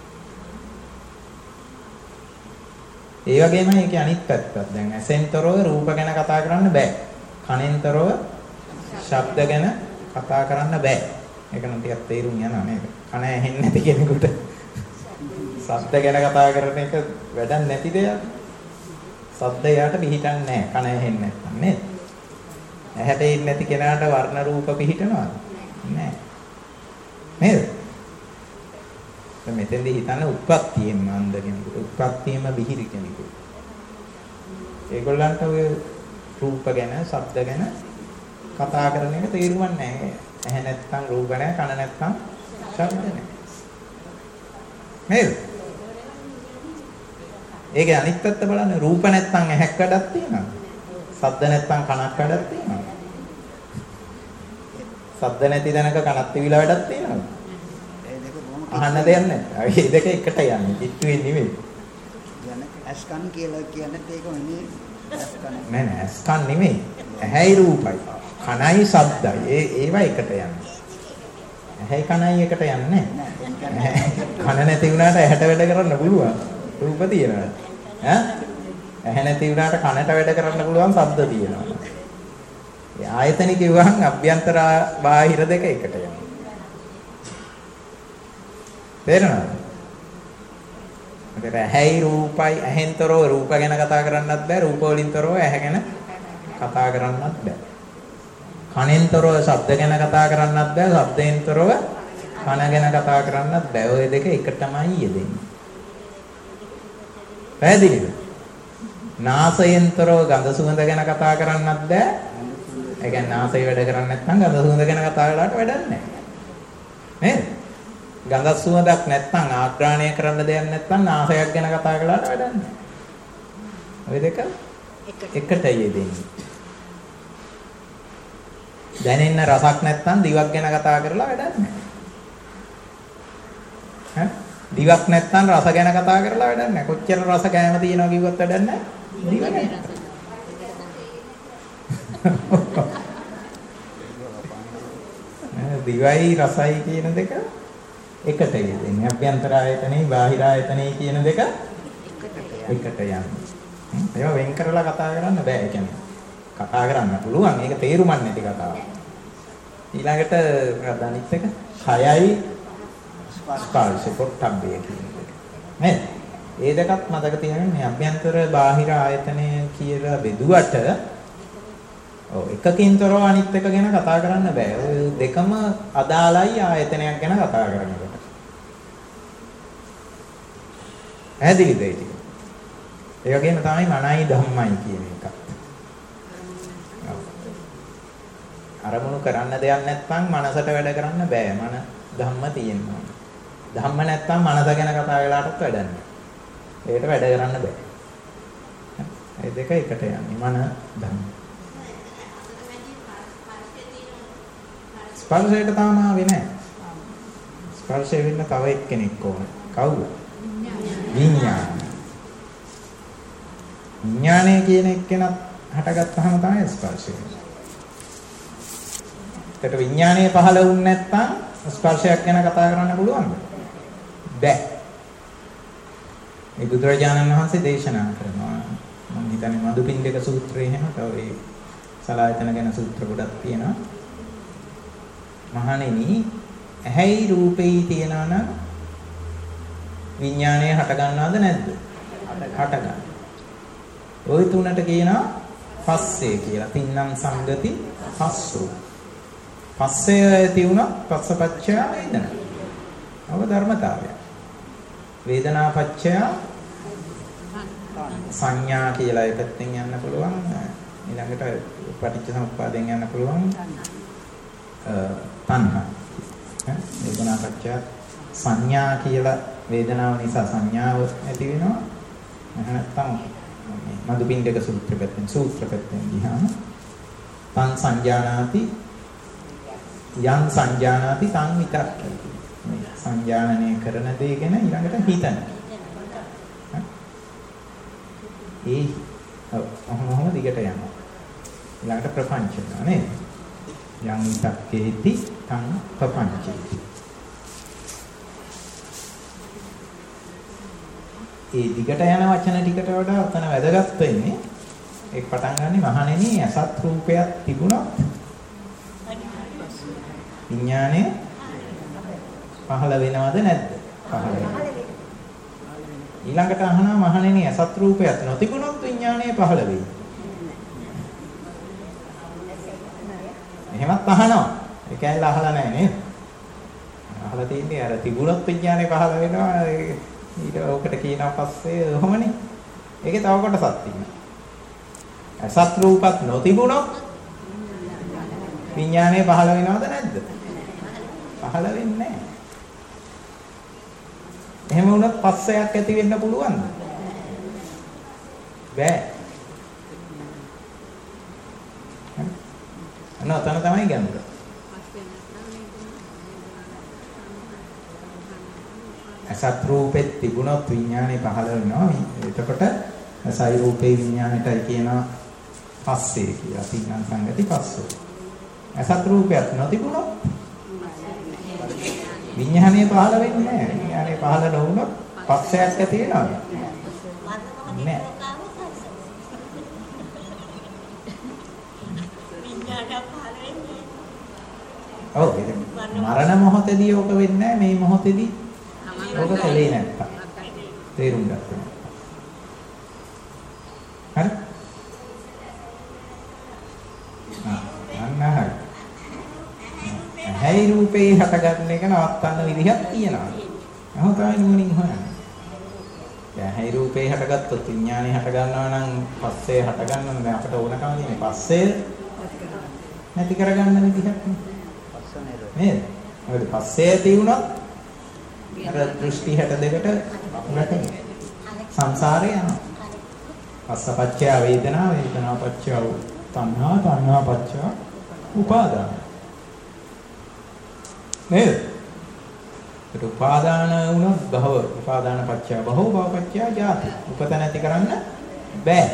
ඒ වගේම ඒකේ අනිත් පැත්තත් දැන් ඇසෙන් තොරව රූප ගැන කතා කරන්න බෑ. කනෙන් තොරව ශබ්ද ගැන කතා කරන්න බෑ. ඒක නම් ටිකක් තේරුම් යනවා නේද? කන ඇහෙන්නේ නැති කෙනෙකුට ශබ්ද ගැන කතා කරන එක වැඩක් නැති දෙයක්. ශබ්ද යාට පිහිටන්නේ නැහැ. කන ඇහෙන්නේ නැත්නම් නේද? ඇහැට ඉන්නේ නැති කෙනාට වර්ණ රූප පිහිටනවද? නැහැ. නේද? දැන් මෙතෙන්දී හිතන්න උත්පත්තියෙන් අන්ධ කෙනෙකුට, උත්පත්තියෙම බිහිරි කෙනෙකුට. ඒගොල්ලන්ට ඔය රූප ගැන, ශබ්ද ගැන කතා කරන එක තේරුම් නැහැ. ඇහැ නැත්තම් රූප නැහැ, කන නැත්තම් ශබ්ද නැහැ. නේද? ඒකේ අනිත් පැත්ත බලන්න රූප නැත්තම් ඇහැක් වැඩක් තියෙනවද? ශබ්ද නැත්තම් කනක් වැඩක් තියෙනවද? ශබ්ද නැති දැනක කනක් තිබිලා වැඩක් තියෙනවද?
ඒ දෙක කොහොමද?
අහන්න දෙයක් නැහැ. ඒ දෙක එකට යන්නේ. කිට්ටුවේ නෙමෙයි.
යන්නේ ඇස්කන් කියලා කියන්නේ ඒක වෙන්නේ ඇස්කන්.
නෑ නෑ ඇස්කන් නෙමෙයි. ඇහැයි රූපයි. කනයි ශබ්දයි. ඒ ඒවා එකට යන්නේ. ඇහැයි කනයි එකට යන්නේ නැහැ. කන නැති වුණාට ඇහැට වැඩ කරන්න පුළුවන්. රූප තියෙනවා. ඈ? ඇහැ නැති වුණාට කනට වැඩ කරන්න පුළුවන් ශබ්ද තියෙනවා. ඒ ආයතන කිව්වහම අභ්‍යන්තර බාහිර දෙක එකට යනවා. තේරෙනවද? ඒකට ඇහැයි රූපයි ඇහෙන්තරෝ රූප ගැන කතා කරන්නත් බෑ, රූප වලින්තරෝ ඇහැ ගැන කතා කරන්නත් බෑ. කනෙන්තරව ශබ්ද ගැන කතා කරන්නත් බෑ, ශබ්දෙන්තරව කන ගැන කතා කරන්නත් බෑ. ඔය දෙක එකටමයි යෙදෙන්නේ. පැහැදිලිද? නාසයෙන්තරව ගඳ සුවඳ ගැන කතා කරන්නත් බෑ. ඒ කියන්නේ නාසය වැඩ කරන්නේ නැත්නම් ගඳ සුවඳ ගැන කතා කළාට වැඩක් නැහැ. නේද? ගඳ සුවඳක් නැත්නම් ආග්‍රහණය කරන්න දෙයක් නැත්නම් නාසයක් ගැන කතා කළාට වැඩක් නැහැ. ඔය දෙක එකට යෙදෙන්නේ. දැනෙන්න රසක් නැත්නම් දිවක් ගැන කතා කරලා වැඩක් නැහැ. ඈ දිවක් නැත්නම් රස ගැන කතා කරලා වැඩක් නැහැ. කොච්චර රස කැම තියෙනවා කිව්වත් වැඩක් නැහැ. දිව නැහැ. දිවයි රසයි කියන දෙක එකට යෙදෙන්නේ. අභ්‍යන්තර ආයතනෙයි බාහිර ආයතනෙයි කියන දෙක එකට යන්නේ. ඒවා වෙන් කරලා කතා කරන්න බෑ. ඒ කියන්නේ කතා කරන්න පුළුවන්. ඒක තේරුමක් නැති කතාවක්. ඊළඟට මොකක්ද අනිත් එක? කයයි ස්පර්ශ පොට්ටබ්බය කියන එක. නේද? ඒ දෙකත් මතක තියාගන්න. මේ අභ්‍යන්තර බාහිර ආයතනය කියලා බෙදුවට ඔව් එකකින්තරව අනිත් එක ගැන කතා කරන්න බෑ. ඔය දෙකම අදාළයි ආයතනයක් ගැන කතා කරනකොට. පැහැදිලිද ඒ ටික? ඒ වගේම තමයි මනයි ධම්මයි කියන එක. අරමුණු කරන්න දෙයක් නැත්නම් මනසට වැඩ කරන්න බෑ. මන ධම්ම තියෙනවා. ධම්ම නැත්නම් මනස ගැන කතා වෙලාටත් වැඩ නැහැ. ඒකට වැඩ කරන්න බෑ. ඒ දෙක එකට යන්නේ. මන ධම්ම. ස්පර්ශයට තාම ආවේ නැහැ. ස්පර්ශය වෙන්න තව එක්කෙනෙක් ඕන. කවුද? විඥාන. විඥානය කියන එක්කෙනත් හටගත්තාම තමයි ස්පර්ශය. ඒකට විඥානය පහළ වුනේ නැත්නම් ස්පර්ශයක් ගැන කතා කරන්න පුළුවන්ද? බෑ. මේ බුදුරජාණන් වහන්සේ දේශනා කරනවා. මම හිතන්නේ මදුපිණ්ඩික සූත්‍රයේ එහෙම තව ඒ සලායතන ගැන සූත්‍ර ගොඩක් තියෙනවා. මහණෙනි, ඇහැයි රූපෙයි තියනවා නම් විඥානය හට ගන්නවද නැද්ද? හට ගන්න. ওই තුනට කියනවා පස්සේ කියලා. තින්නම් සංගති පස්සෝ. පස්සේ ඇති වුණා පස්සපච්චය වේදනා. අව ධර්මතාවය. වේදනාපච්චය සංඥා කියලා එකෙන් යන්න පුළුවන්. ඊළඟට පටිච්ච සමුප්පාදයෙන් යන්න පුළුවන්. තණ්හා. වේදනාපච්චය සංඥා කියලා වේදනාව නිසා සංඥාව ඇති වෙනවා. නැත්නම් මදුපිණ්ඩික සූත්‍ර පැත්තෙන් සූත්‍ර පැත්තෙන් ගියාම තං සංජානාති යං සංජානාති තං විතක්කයි. මේ සංජානනය කරන දේ ගැන ඊළඟට හිතන. ඒ ඔහොම දිගට යනවා. ඊළඟට ප්‍රපංච වෙනවා නේද? යං විතක්කේති තං ප්‍රපංචේති. ඒ දිගට යන වචන ටිකට වඩා උතන වැදගත් වෙන්නේ ඒක පටන් ගන්නෙ මහණෙනි අසත් රූපයක් තිබුණොත් විඥානය පහළ වෙනවද නැද්ද? පහළ වෙනවා. ඊළඟට අහනවා මහණෙනි අසත් රූපයක් නොතිබුණොත් විඥානය පහළ වෙයි. එහෙමත් අහනවා. ඒක ඇයිලා අහලා නැහැ නේද? අහලා තියන්නේ අර තිබුණොත් විඥානය පහළ වෙනවා. ඊට ඔකට කියනවා පස්සේ ඔහොමනේ. ඒකේ තව කොටසක් තියෙනවා. අසත් රූපත් නොතිබුණොත් විඥානය පහළ වෙනවද නැද්ද? පහළ වෙන්නේ නැහැ. එහෙම වුණොත් පස්සයක් ඇති වෙන්න පුළුවන්ද? බෑ. අන්න ඔතන තමයි ගැඹුර. අසත් රූපෙත් තිබුණොත් විඥානය පහළ වෙනවා. එතකොට සයි රූපේ විඥානයටයි කියනවා පස්සේ කියලා. තින්නම් සංගති පස්සෝ. අසත් රූපයක් නොතිබුණොත් විඥානය පහළ වෙන්නේ නැහැ. විඥානය පහළ නොවුනොත් පස්සයක් ඇති වෙනවද? නැහැ. ඔව් මරණ මොහොතදී ඕක වෙන්නේ නැහැ. මේ මොහොතේදී ඕක කලේ නැත්තම්. තේරුම් ගන්න. හරි? අන්න හරි. ඇයි රූපේ හටගන්න එක නවත්තන්න විදිහක් තියෙනවා. එහෙනම් තමයි නුවණින් හොයන්නේ. දැන් ඇයි රූපේ හටගත්තොත් විඥානේ හට ගන්නවා නම් පස්සේ හට ගන්නවනේ දැන් අපිට ඕනකම තියෙන්නේ පස්සේ නැති කරගන්න විදිහක් නේ. නේද? මොකද පස්සේ ඇති වුණොත් අර දෘෂ්ටි හැට දෙකට උනට සංසාරේ යනවා. පස්සපච්චය වේදනා වේදනා පච්චය තණ්හා තණ්හා පච්චය උපාදාන. නේද? ඒක උපාදාන වුණොත් භව උපාදාන පච්චය භව භව පච්චය ජාති. උපත නැති කරන්න බෑ.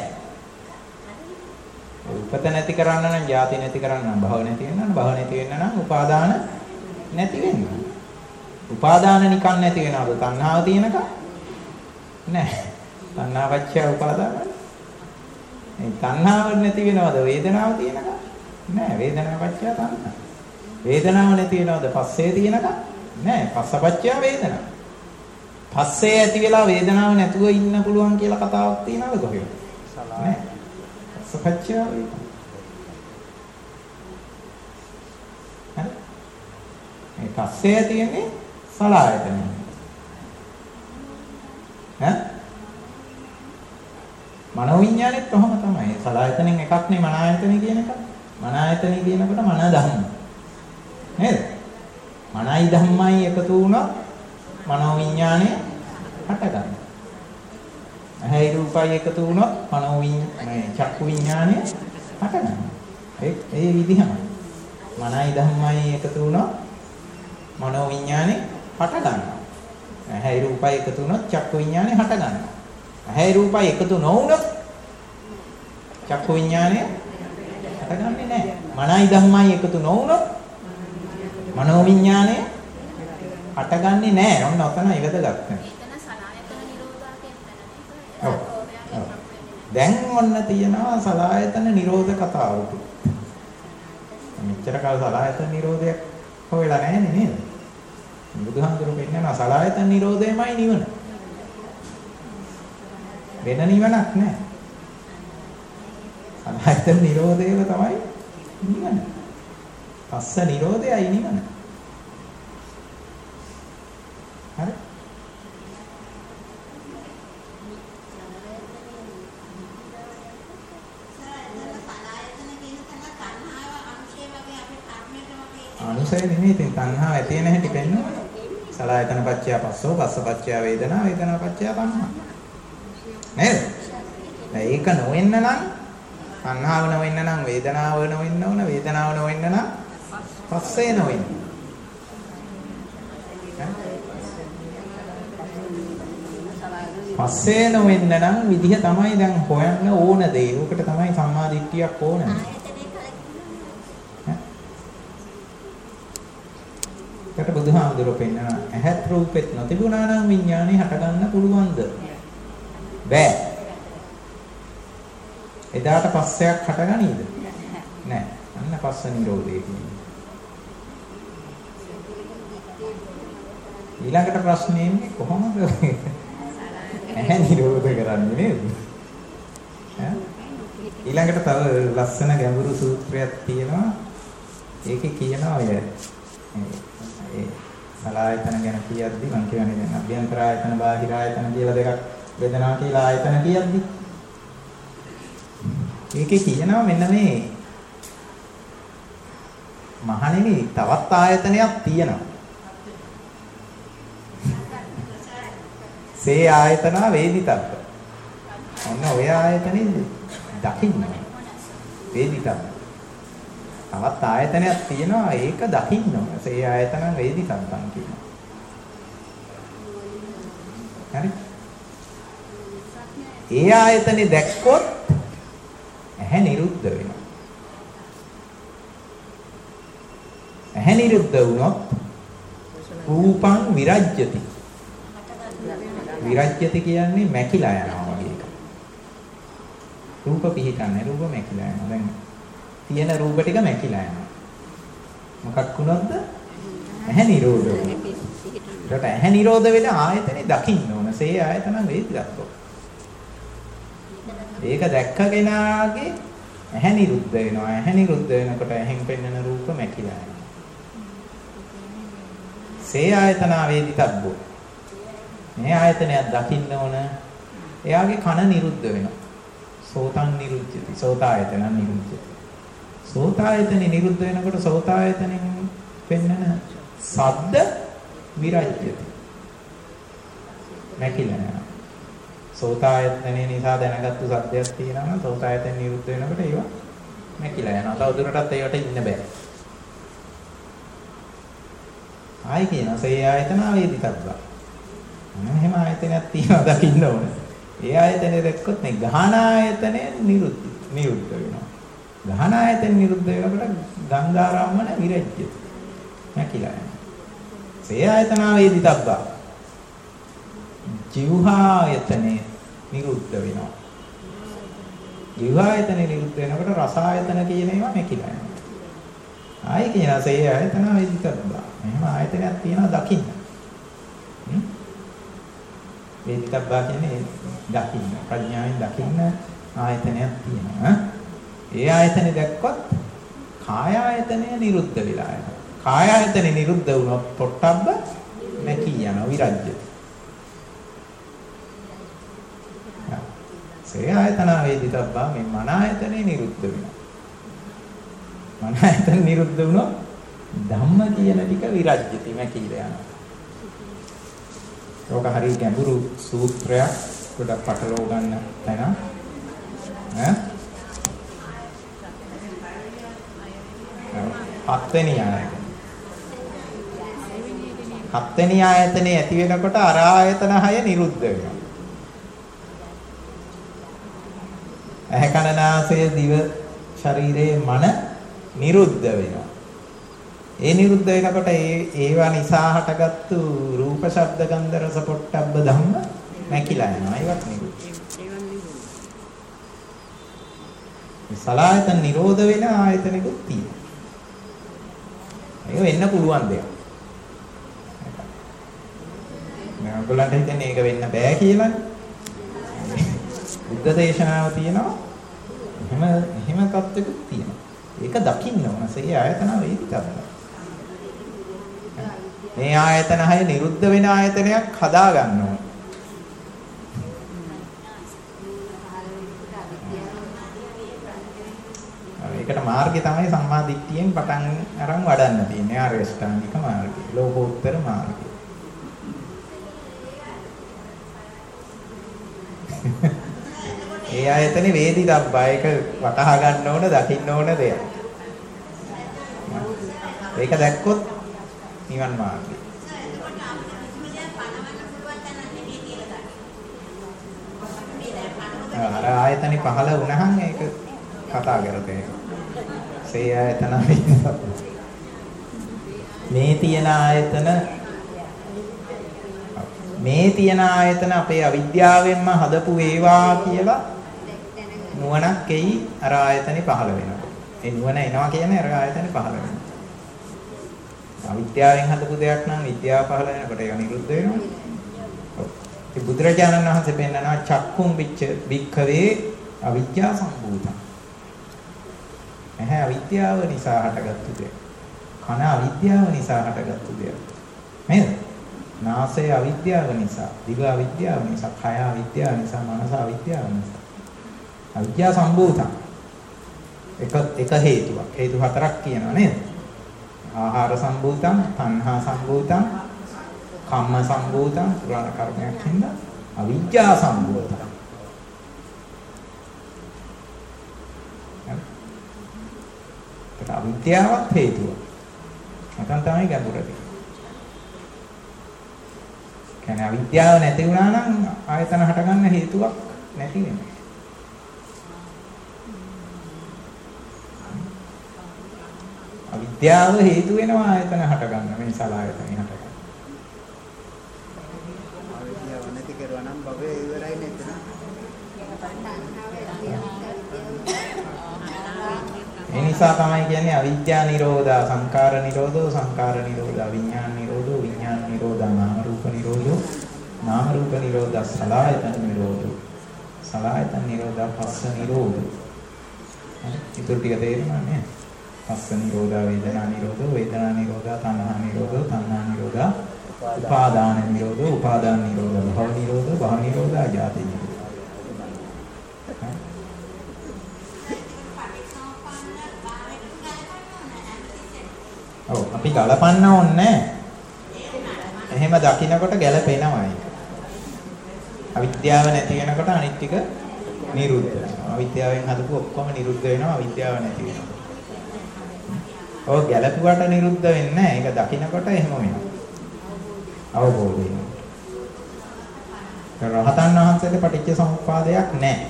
උපත නැති කරන්න නම් ජාති නැති කරන්න නම් භව නැති වෙන්න නම් භව නැති වෙන්න නම් උපාදාන නැති වෙන්න. උපාදාන නිකන් නැති වෙනවද? තණ්හාව තියෙනකම්? නැහැ. තණ්හා පච්චය උපාදාන. මේ තණ්හාව නැති වෙනවද? වේදනාව තියෙනකම්? නැහැ. වේදනාව පච්චය තණ්හා. වේදනාව නැති වෙනවද? පස්සේ තියෙනකම්? නැහැ. පස්සපච්චය වේදනාව. පස්සේ ඇති වෙලා වේදනාව නැතුව ඉන්න පුළුවන් කියලා කතාවක් තියෙනවද කොහෙද? නැහැ. පස්සපච්චය වේදනාව. හරි. මේ පස්සේ තියෙන්නේ සලආයතනෙ. ඈ? මනෝවිඤ්ඤාණයත් කොහොම තමයි. සලආයතනෙන් එකක් නේ මනායතනෙ කියන එක. මනායතනෙ කියනකොට මන ධම්ම. නේද? මනයි ධම්මයි එකතු වුණොත් මනෝවිඤ්ඤාණය හට ගන්නවා. ඇහැයි රූපයි එකතු වුණොත් මනෝවිඤ්ඤාණය චක්කු විඤ්ඤාණය හට ගන්නවා. ඒ ඒ විදිහමයි. මනයි ධම්මයි එකතු වුණොත් මනෝවිඤ්ඤාණය හට ගන්නවා. ඇහැයි රූපයි එකතු වුණොත් චක්කු විඤ්ඤාණය හට ගන්නවා. ඇහැයි රූපයි එකතු නොවුනොත් චක්කු විඤ්ඤාණය හටගන්නේ නැහැ. මනයි ධම්මයි එකතු නොවුනොත් මනෝවිඤ්ඤාණය හටගන්නේ නැහැ. ඔන්න ඔතන ඉවදගත් නැහැ. එතන සලආයතන නිරෝධාකේ ඔව්. දැන් ඔන්න තියෙනවා සලආයතන නිරෝධ කතාවක. මෙච්චර කාල සලආයතන නිරෝධයක් හොයලා නැහැ නේද? බුදුහාමුදුරුවෝ පෙන්නනවා සලආයතන නිරෝධයමයි නිවන. වෙන නිවනක් නැහැ. සලආයතන නිරෝධයම තමයි නිවන. පස්ස නිරෝධයයි නිවන. හරි? අනුසය නෙමෙයි ඉතින් තණ්හාව ඇති වෙන හැටි පෙන්වනවා. සලආයතන පච්චය පස්සෝ පස්ස පච්චය වේදනා වේදනා පච්චය තණ්හා. නේද? ඒක නොවෙන්න නම් තණ්හාව නොවෙන්න නම් වේදනාව නොවෙන්න ඕන වේදනාව නොවෙන්න නම් පස්සේ නොවෙන්න. පස්සේ නොවෙන්න නම් විදිහ තමයි දැන් හොයන්න ඕන දේ. උකට තමයි සම්මා දිට්ඨියක් ඕනේ. කට බුදුහාමුදුරුවෝ පෙන්නන ඇහත් රූපෙත් නොතිබුණා නම් විඥානේ හටගන්න පුළුවන්ද? බෑ. එදාට පස්සයක් හටගනීද? නෑ. අන්න පස්ස නිරෝධය කියන්නේ. ඊළඟට ප්‍රශ්නේ එන්නේ කොහොමද ඇහැ නිරෝධ කරන්නේ නේද? ඈ ඊළඟට තව ලස්සන ගැඹුරු සූත්‍රයක් තියෙනවා. ඒකේ කියනවා ඔය ඒ සලආයතන ගැන කියද්දි මම කියන්නේ දැන් අභ්‍යන්තර ආයතන බාහිර ආයතන කියලා දෙකක් වේදනා කියලා ආයතන කියද්දි ඒකේ කියනවා මෙන්න මේ මහණෙනි තවත් ආයතනයක් තියෙනවා. සේ ආයතන වේදිතබ්බ. ඔන්න ඔය ආයතනෙද දකින්න වේදිතබ්බ. තවත් ආයතනයක් තියෙනවා ඒක දකින්න ඕන. සේ ආයතන වේදිතබ්බන් කියනවා. හරි? ඒ ආයතනේ දැක්කොත් ඇහැ නිරුද්ධ වෙනවා. ඇහැ නිරුද්ධ වුණොත් රූපං විරජ්‍යති. විරජ්‍යති කියන්නේ මැකිලා යනවා වගේ එකක්. රූප පිහිටන්නේ රූප මැකිලා යනවා. දැන් තියෙන රූප ටික මැකිලා යනවා. මොකක් වුණොත්ද? ඇහැ නිරෝධ වුණා. ඒකට ඇහැ නිරෝධ වෙන ආයතනේ දකින්න ඕන. සේ ආයතන වේදිකත්ව. ඒක දැක්ක කෙනාගේ ඇහැ නිරුද්ධ වෙනවා. ඇහැ නිරුද්ධ වෙනකොට ඇහෙන් පෙන්වන රූප මැකිලා යනවා. සේ ආයතන වේදිතබ්බෝ. මේ ආයතනයක් දකින්න ඕන. එයාගේ කන නිරුද්ධ වෙනවා. සෝතං නිරුද්ධති. සෝතායතන නිරුද්ධති. සෝතායතනෙ නිරුද්ධ වෙනකොට සෝතායතනෙන් පෙන්වන ශබ්ද විරජ්‍යති. නැකිලා යනවා. සෝතායතනෙ නිසා දැනගත්තු සත්‍යයක් තියෙනවා නම් සෝතායතන නිරුද්ධ වෙනකොට ඒවා නැකිලා යනවා. තවදුරටත් ඒවට ඉන්න බෑ. ආයි කියන සේ ආයතන වේදිතබ්බා. එහෙම ආයතනයක් තියෙනවා දකින්න ඕන. ඒ ආයතනේ දැක්කොත් මේ ගහන ආයතනය නිරුද්ධ නිරුද්ධ වෙනවා. ගහන ආයතන නිරුද්ධ වෙනකොට ගංගාරාමන විරජ්‍යති. නැකිලා යනවා. සේ ආයතන වේදිතබ්බා. ජීවහා ආයතනේ නිරුද්ධ වෙනවා. ජීවහා ආයතනේ නිරුද්ධ වෙනකොට රස ආයතන කියන ඒවා නැකිලා යනවා. ආයි කියනවා සේ ආයතන වේදිතබ්බා. එහෙම ආයතනයක් තියෙනවා දකින්න. හ්ම් වේදිතබ්බා කියන්නේ දකින්න ප්‍රඥාවෙන් දකින්න ආයතනයක් තියෙනවා. ඒ ආයතනේ දැක්කොත් කාය ආයතනය නිරුද්ධ වෙලා යනවා. කාය ආයතනේ නිරුද්ධ වුණොත් පොට්ටබ්බ නැකී යනවා විරජ්‍යති. සේ ආයතන වේදිතබ්බා මේ මන ආයතනේ නිරුද්ධ වෙනවා. මන ආයතන නිරුද්ධ වුණොත් ධම්ම කියන ටික විරජ්‍යති නැකීලා යනවා. ඕක හරිය ගැඹුරු සූත්‍රයක් ගොඩක් පටලව ගන්න තැන. ඈ? හත්වෙනි ආයතන. හත්වෙනි ආයතනේ ඇති වෙනකොට අර ආයතන හය නිරුද්ධ වෙනවා. ඇහැ කන නාසය දිව ශරීරයේ මන නිරුද්ධ වෙනවා. ඒ නිරුද්ධ වෙනකොට ඒ ඒවා නිසා හටගත්තු රූප ශබ්ද ගන්ධ රස පොට්ටබ්බ ධම්ම නැකිලා යනවා. ඒවත් නිරුද්ධ. මේ සලආයතන නිරෝධ වෙන ආයතනෙකුත් තියෙනවා. ඒක වෙන්න පුළුවන් දෙයක්. මම ඔයගොල්ලන්ට හිතන්නේ ඒක වෙන්න බෑ කියලානේ. බුද්ධ දේශනාව තියෙනවා. එහෙම එහෙම තත්ත්වෙකුත් තියෙනවා. ඒක දකින්න ඕන. සේ ආයතන වේදිතබ්බා. මේ ආයතන හය නිරුද්ධ වෙන ආයතනයක් හදා ගන්න ඕන. ඒකට මාර්ගය තමයි සම්මා දිට්ඨියෙන් පටන් අරන් වඩන්න තියෙන්නේ. ආර්ය අෂ්ටාංගික මාර්ගය. ලෝකෝත්තර මාර්ගය. ඒ ආයතනේ වේදිතබ්බා. ඒක වටහා ගන්න ඕන, දකින්න ඕන දෙයක්. ඒක දැක්කොත් නිවන් මාර්ගය. අර ආයතනේ පහළ වුණහම ඒක කතා කරතේ. සේ ආයතන මේ තියෙන ආයතන මේ තියෙන ආයතන අපේ අවිද්‍යාවෙන්ම හදපු වේවා කියලා නුවණක් එයි අර ආයතනේ පහළ වෙනවා. ඒ නුවණ එනවා කියන්නේ අර ආයතනේ පහළ වෙනවා. අවිද්‍යාවෙන් හදපු දෙයක් නම් විද්‍යාව පහළ වෙනකොට ඒක නිරුද්ධ වෙනවා. ඔව්. ඒ බුදුරජාණන් වහන්සේ පෙන්නනවා චක්කුම් විච්ච වික්ඛවේ අවිද්‍යා සම්භූතං. ඇහැ අවිද්‍යාව නිසා හටගත්තු දෙයක්. කන අවිද්‍යාව නිසා හටගත්තු දෙයක්. නේද? නාසය අවිද්‍යාව නිසා, දිව අවිද්‍යාව නිසා, කය අවිද්‍යාව නිසා, මනස අවිද්‍යාව නිසා. අවිද්‍යා සම්භූතං. එක එක හේතුවක්. හේතු හතරක් කියනවා නේද? ආහාර සම්භූතං, තණ්හා සම්භූතං, කම්ම සම්භූතං, පුරාණ කර්මයක් හින්දා අවිද්‍යා සම්භූතං. ඒක අවිද්‍යාවත් හේතුව. නැත්නම් තමයි ගැඹුරදී. කියන්නේ අවිද්‍යාව නැති වුණා නම් ආයතන හටගන්න හේතුවක් නැති වෙනවා. අවිද්‍යාව හේතු වෙනවා ආයතන හට ගන්න මේ සලආයතන හට ගන්න.
අවිද්‍යාව නැති කරුවා නම් භවයේ ඉවරයි නේද?
ඒ නිසා තමයි කියන්නේ අවිද්‍යා නිරෝධා සංඛාර නිරෝධෝ සංඛාර නිරෝධා විඥාන නිරෝධෝ විඥාන නිරෝධා නාම රූප නිරෝධෝ නාම රූප නිරෝධා සලආයතන නිරෝධෝ සලආයතන නිරෝධා පස්ස නිරෝධෝ. ඊටු ටික තේරෙනවා නේද? පස්ස නිරෝධා වේදනා නිරෝධෝ වේදනා නිරෝධා තණ්හා නිරෝධෝ තණ්හා නිරෝධා උපාදාන නිරෝධෝ උපාදාන නිරෝධා භව නිරෝධෝ භව නිරෝධා ජාති නිරෝධෝ. ඔව් අපි ගලපන්න ඕනේ. එහෙම දකින්නකොට ගැලපෙනවා ඒක. අවිද්‍යාව නැති වෙනකොට අනිත් ටික නිරුද්ධ වෙනවා. අවිද්‍යාවෙන් හදපු ඔක්කොම නිරුද්ධ වෙනවා අවිද්‍යාව නැති වෙනවා. ඔව් ගැලපුවට නිරුද්ධ වෙන්නේ නැහැ. ඒක දකින්නකොට එහෙම වෙනවා. අවබෝධ වෙනවා. රහතන් වහන්සේට පටිච්ච සමුප්පාදයක් නැහැ.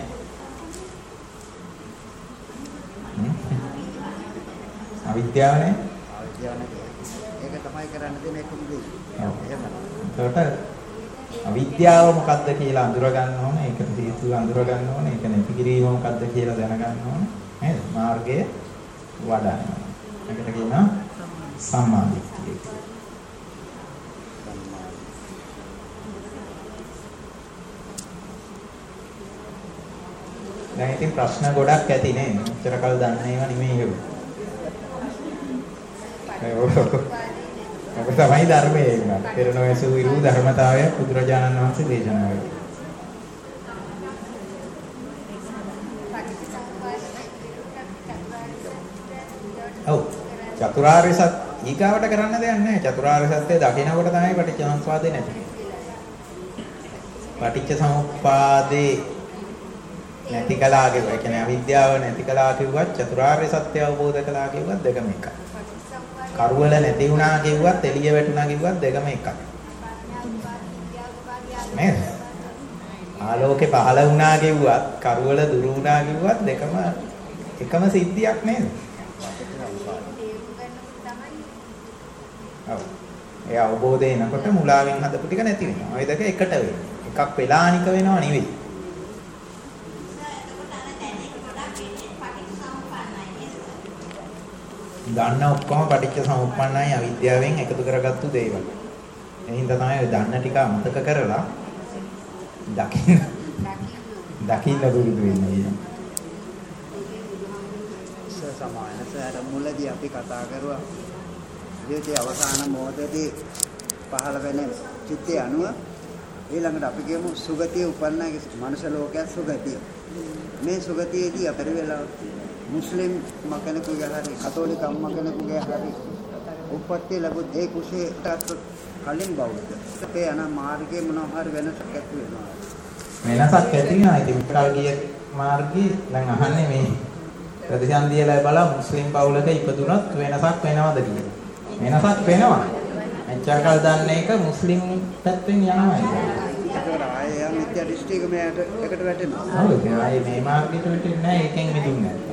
අවිද්‍යාව නේ
ඒක තමයි කරන්න දෙන එකම දේ. එහෙම.
ඒකට අවිද්‍යාව මොකක්ද කියලා අඳුර ගන්න ඕනේ. ඒකට හේතුව අඳුර ගන්න ඕනේ. ඒක නැති කිරීම මොකක්ද කියලා දැනගන්න ඕනේ. නේද? මාර්ගය වඩන්න. ඒකට කියනවා සම්මා දිට්ඨිය. දැන් ඉතින් ප්‍රශ්න ගොඩක් ඇති නේ. මෙච්චර කල් දන්නේ ඒවා නෙමෙයි ඒක. ඔබ තමයි ධර්මයේ ඉන්න. පෙරණොයසු විරු ධර්මතාවය බුදුරජාණන් වහන්සේ දේශනා කළා. ඔව්. චතුරාර්ය සත්‍ය ඊගාවට කරන්න දෙයක් නැහැ. චතුරාර්ය සත්‍ය දකිනකොට තමයි පටිච්ච සමුප්පාදේ නැති. පටිච්ච සමුප්පාදේ නැති කළා කියුවා. ඒ කියන්නේ අවිද්‍යාව නැති කළා කිව්වත් චතුරාර්ය සත්‍ය අවබෝධ කළා කිව්වත් දෙකම එකයි. කරුවල නැති වුණා කිව්වත් එළිය වැටුණා කිව්වත් දෙකම එකයි. නේද? ආලෝකේ පහළ වුණා කිව්වත් කරුවල දුරු වුණා කිව්වත් දෙකම එකම සිද්ධියක් නේද? ඔව්. ඒ අවබෝධය එනකොට මුලාවෙන් හදපු ටික නැති වෙනවා. ওই දෙක එකට වෙනවා. එකක් වෙලානික වෙනව නෙවෙයි. දන්න ඔක්කොම පටිච්ච සමුප්පන්නයි අවිද්‍යාවෙන් එකතු කරගත්තු දේවල්. ඒ හින්දා තමයි ඔය දන්න ටික අමතක කරලා දකින්න දකින්න දුරුදු වෙන්නේ.
සමානසාර මුලදී අපි කතා කරුවා ජීවිතයේ අවසාන මොහොතේදී පහළ වෙන චිත්තය අනුව ඊළඟට අපි කියමු සුගතිය උපන්නගේ මනුෂ්‍ය ලෝකයේ සුගතිය. මේ සුගතියේදී අපර වෙලා මුස්ලිම් මකෙනෙකුගේ හරි කතෝලික අම්මකෙනෙකුගේ හරි උපත්ති ලැබුත් ඒ කුසේට කලින් බෞද්ධ. ඒ අන මාර්ගයේ මොනවා හරි වෙනසක් ඇති වෙනවා.
වෙනසක් ඇති වෙනවා. ඉතින් කල් ගිය මාර්ගයේ දැන් අහන්නේ මේ ප්‍රතිසන්දිය ලැබලා මුස්ලිම් පවුලක ඉපදුනොත් වෙනසක් වෙනවද කියලා. වෙනසක් වෙනවා. මෙච්චර කල් දන්න එක මුස්ලිම් පැත්තෙන් යනවා.
ඒකට ආයේ යම් මිත්‍යා දෘෂ්ටික මෙයට එකට වැටෙනවා.
ඔව් ඒක ආයේ මේ මාර්ගයට වැටෙන්නේ නැහැ. ඒකෙන් මිදුන්නේ නැහැ.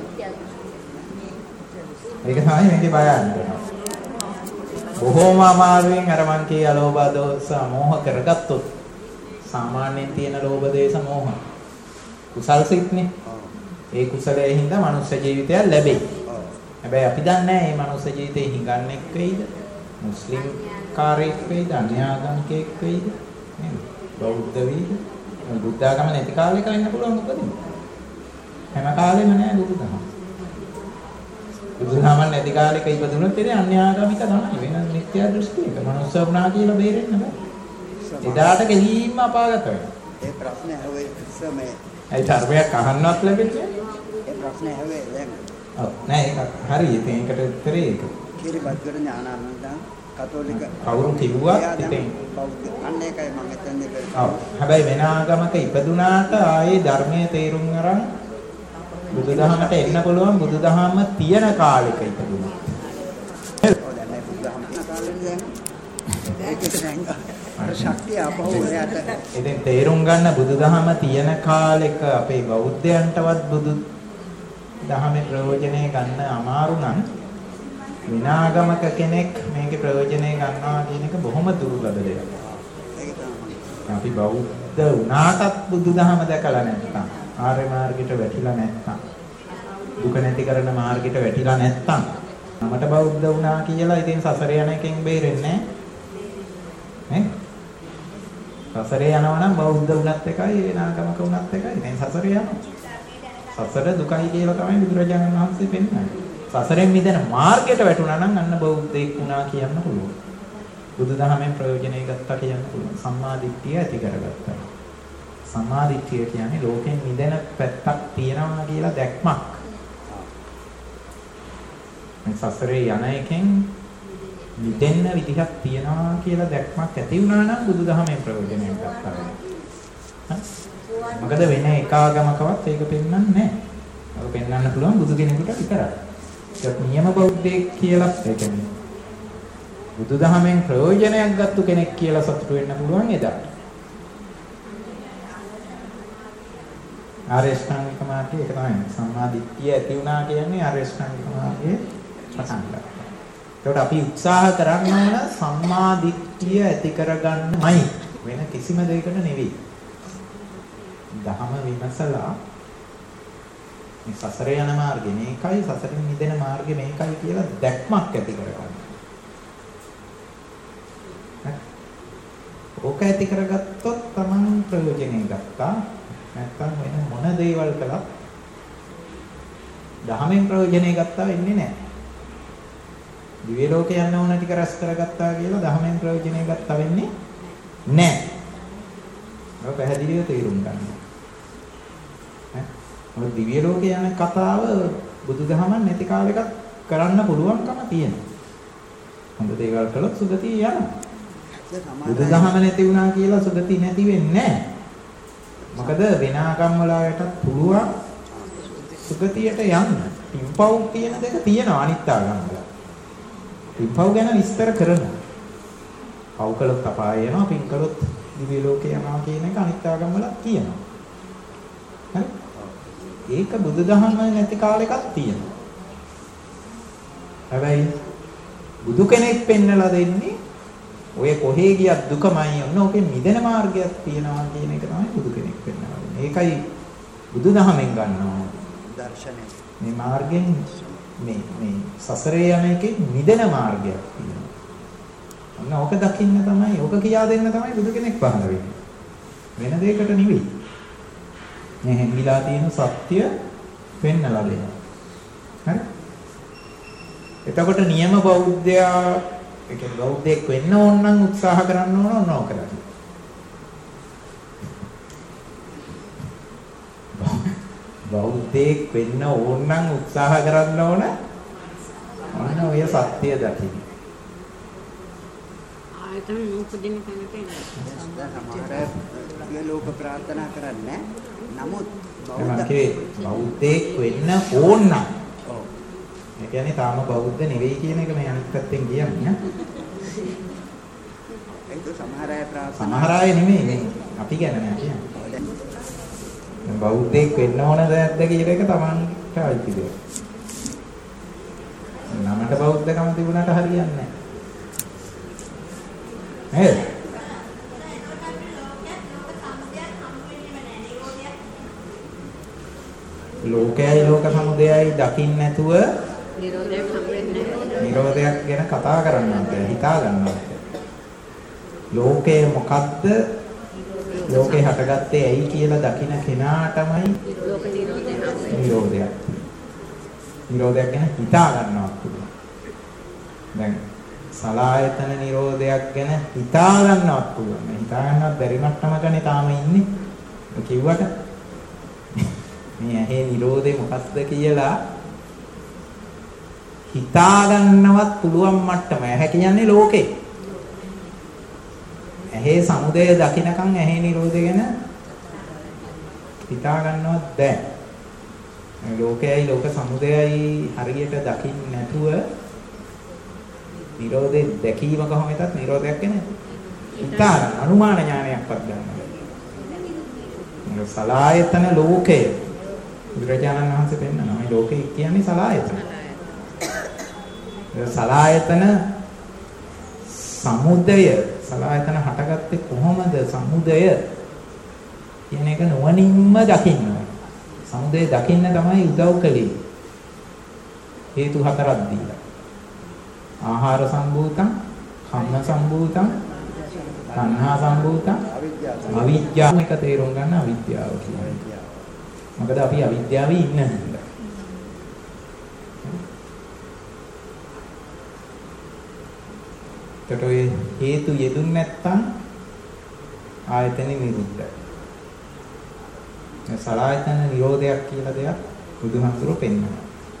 ඒක තමයි මේකේ බයන්නේ. බොහෝම අමාරුවෙන් අර මං කිය අලෝභ දෝස මෝහ කරගත්තොත් සාමාන්‍යයෙන් තියෙන ලෝභ දේශ මෝහ කුසල් සිත්නේ. ඒ කුසලයේ හින්දා මනුෂ්‍ය ජීවිතය ලැබෙයි. හැබැයි අපි දන්නේ නැහැ මේ මනුෂ්‍ය ජීවිතේ හිඟන්නෙක් වෙයිද? මුස්ලිම් කාර්යයක් වෙයිද? අන්‍යාගමිකයෙක් වෙයිද? නේද? බෞද්ධ වෙයිද? බුද්ධ ආගම නැති කාලෙක ඉන්න පුළුවන් උපදින්න. හැම කාලෙම නෑ බුදුදහම. බුදුදහම නැති කාලෙක ඉපදුනොත් ඉතින් අන්‍යාගමික තමයි වෙන මිත්‍යා දෘෂ්ටියක. මනුෂ්‍ය වුණා කියලා බේරෙන්න බෑ. එදාට ගෙලින්ම අපාගත වෙනවා.
ඒ ප්‍රශ්නේ ඇහුවේ ඉස්සමේ.
ඒ ධර්මයක් අහන්නවත් ලැබෙන්නේ.
ඒ ප්‍රශ්නේ ඇහුවේ දැන්.
ඔව් නෑ ඒක හරි. ඉතින් ඒකට උත්තරේ ඒක.
කිරිබත්ගල ඥානානන්ද කතෝලික
කවුරු කිව්වත් ඉතින්
බෞද්ධ අන්න ඒකයි මම හිතන්නේ.
ඔව් හැබැයි වෙන ආගමක ඉපදුනාට ආයේ ධර්මයේ තේරුම් අරන් බුදුදහමට එන්න පුළුවන්. බුදුදහම තියෙන කාලෙක ඉපදුනා.
ඔව් දැන් මේ බුදුදහම තියෙන කාලෙනේ දැන් ඒකේ දැන් අර ශක්තිය අපහු එයාට
ඉතින් තේරුම් ගන්න බුදුදහම තියෙන කාලෙක අපේ බෞද්ධයන්ටවත් බුදු දහමේ ප්‍රයෝජනය ගන්න අමාරු නම් විනාගමක කෙනෙක් මේකේ ප්‍රයෝජනය ගන්නවා කියන එක බොහොම දුර්ලභ දෙයක්. අපි බෞද්ධ වුණාටත් බුදුදහම දැකලා නැත්නම් ආර්ය මාර්ගයට වැටිලා නැත්නම් දුක නැති කරන මාර්ගයට වැටිලා නැත්නම් නමට බෞද්ධ වුණා කියලා ඉතින් සසරේ යන එකෙන් බේරෙන්නේ නැහැ. නේ? සසරේ යනවා නම් බෞද්ධ වුණත් එකයි විනාගමක වුණත් එකයි. දැන් සසරේ යනවා. සසර දුකයි කියලා තමයි බුදුරජාණන් වහන්සේ පෙන්නන්නේ. සසරෙන් මිදෙන මාර්ගයට වැටුණා නම් අන්න බෞද්ධයෙක් වුණා කියන්න පුළුවන්. බුදුදහමෙන් ප්‍රයෝජනෙ ගත්තා කියන්න පුළුවන්. සම්මා දිට්ඨිය ඇති කරගත්තා. සම්මා දිට්ඨිය කියන්නේ ලෝකෙන් මිදෙන පැත්තක් තියනවා කියලා දැක්මක්. මේ සසරේ යන එකෙන් මිදෙන්න විදිහක් තියනවා කියලා දැක්මක් ඇති වුණා නම් බුදුදහමෙන් ප්‍රයෝජනෙ ගත්තා. මොකද වෙන එක ආගමකවත් ඒක පෙන්වන්නේ නැහැ. ඒක පෙන්වන්න පුළුවන් බුදු කෙනෙකුට විතරයි. ඒක නියම බෞද්ධයෙක් කියලා ඒ කියන්නේ බුදුදහමෙන් ප්‍රයෝජනයක් ගත්ත කෙනෙක් කියලා සතුටු වෙන්න පුළුවන් එදාට. ආර්ය ශ්‍රාණික මාර්ගය ඒක තමයි. සම්මා දිට්ඨිය ඇති වුණා කියන්නේ ආර්ය ශ්‍රාණික මාර්ගයේ පටන් ගන්නවා. ඒකට අපි උත්සාහ කරන්න ඕන සම්මා දිට්ඨිය ඇති කරගන්නමයි. වෙන කිසිම දෙයකට නෙවෙයි. දහම විමසලා මේ සසරේ යන මාර්ගේ මේකයි සසරින් මිදෙන මාර්ගේ මේකයි කියලා දැක්මක් ඇති කරගන්න. ඕක ඇති කරගත්තොත් Taman ප්‍රයෝජනෙ ගත්තා. නැත්තම් වෙන මොන දේවල් කළත් දහමෙන් ප්‍රයෝජනෙ ගත්තා වෙන්නේ නැහැ. දිව්‍ය ලෝකේ යන්න ඕන ටික රැස් කරගත්තා කියලා දහමෙන් ප්‍රයෝජනෙ ගත්තා වෙන්නේ නැහැ. ඔය පැහැදිලිව තේරුම් ගන්න. මොකද දිව්‍ය ලෝකේ යන කතාව බුදුදහම නැති කාලෙක කරන්න පුළුවන්කම තියෙනවා. හොඳ දේවල් කළොත් සුගතිය යනවා. බුදුදහම නැති වුණා කියලා සුගතිය නැති වෙන්නේ නැහැ. මොකද විනාගම් වලටත් පුළුවන් සුගතියට යන්න. පින්පව් කියන දෙක තියෙනවා අනිත් ආගම් වල. පින්පව් ගැන විස්තර කරනවා. පව් කළොත් අපාය යනවා, පින් කළොත් දිව්‍ය ලෝකේ යනවා කියන එක අනිත් ආගම් වල තියෙනවා. හරි? ඒක බුදුදහම නැති කාලෙකත් තියෙනවා. හැබැයි බුදු කෙනෙක් පෙන්නලා දෙන්නේ ඔය කොහේ ගියත් දුකමයි ඔන්න ඔකේ මිදෙන මාර්ගයක් තියෙනවා කියන එක තමයි බුදු කෙනෙක් පෙන්නලා දෙන්නේ. ඒකයි බුදුදහමෙන් ගන්නවා දර්ශනය. මේ මාර්ගෙන් මේ මේ සසරේ යන එකේ මිදෙන මාර්ගයක් තියෙනවා. ඔන්න ඕක දකින්න තමයි ඕක කියා දෙන්න තමයි බුදු කෙනෙක් පහළ වෙන්නේ. වෙන දෙයකට නෙවෙයි. මේ හැංගිලා තියෙන සත්‍ය පෙන්නලා දෙනවා. හරි? එතකොට නියම බෞද්ධයා ඒ කියන්නේ බෞද්ධයෙක් වෙන්න ඕන නම් උත්සාහ කරන්න ඕන ඕනෝ කරන්නේ. බෞද්ධයෙක් වෙන්න ඕන නම් උත්සාහ කරන්න ඕන අන්න ඔය සත්‍ය දකින්න.
ආයතන නූපදින කෙනෙක් ඉන්නේ.
සමහර ලෝක ප්‍රාර්ථනා කරන්නේ නමුත්
බෞද්ධයෙක් වෙන්න ඕන නම් ඒ කියන්නේ තාම බෞද්ධ නෙවෙයි කියන එක මේ අනිත් පැත්තෙන් කියන්නේ.
ඒක සමහර අය ප්‍රාර්ථනා
සමහර අය නෙමෙයි මේ අපි ගැන නෑ කියන්නේ. බෞද්ධයෙක් වෙන්න ඕන දැක්ද කියන එක Tamanට අයිති දෙයක්. නමට බෞද්ධකම තිබුණාට හරියන්නේ නෑ. නේද? ලෝකයයි ලෝක සමුදයයි දකින්න නැතුව
නිරෝධයක් හම් වෙන්නේ නැහැ.
නිරෝධයක් ගැන කතා කරන්නත් හිතා ගන්නත්. ලෝකය මොකද්ද? ලෝකේ හටගත්තේ ඇයි කියලා දකින්න කෙනාටමයි
ලෝක නිරෝධය හම් වෙන්නේ.
නිරෝධයක්. නිරෝධයක් ගැන හිතා ගන්නවත් පුළුවන්. දැන් සලායතන නිරෝධයක් ගැන හිතා ගන්නවත් පුළුවන්. මේ හිතා ගන්නවත් බැරි මට්ටමකනේ තාම ඉන්නේ. කිව්වට මේ ඇහි නිරෝධය මොකක්ද කියලා හිතා ගන්නවත් පුළුවන් මට්ටම. ඇහැ කියන්නේ ලෝකේ. ඇහි සමුදය දකින්නකම් ඇහි නිරෝධය ගැන හිතා ගන්නවත් බෑ. ලෝකයයි ලෝක සමුදයයි හරියට දකින්න නැතුව නිරෝධේ දැකීම කොහොමදත් නිරෝධයක් ගැන හිතා ගන්න අනුමාන ඥානයක්වත් ගන්න. සලායතන ලෝකය බුදුරජාණන් වහන්සේ පෙන්නනවා මේ ලෝකය කියන්නේ සලායතන. සලායතන සමුදය සලායතන හටගත්තේ කොහොමද? සමුදය කියන එක නුවණින්ම දකින්න. සමුදය දකින්න තමයි උදව් කළේ. හේතු හතරක් දීලා. ආහාර සම්භූතං, කම්ම සම්භූතං, තණ්හා සම්භූතං, අවිද්‍යාව. එක තේරුම් ගන්න අවිද්‍යාව කියන්නේ. මොකද අපි අවිද්‍යාවේ ඉන්න හින්දා. ඒකට ඔය හේතු යෙදුන් නැත්තම් ආයතන නිරුද්ධයි. මේ සලආයතන නිරෝධයක් කියලා දෙයක් බුදුහාමුදුරුවෝ පෙන්නනවා.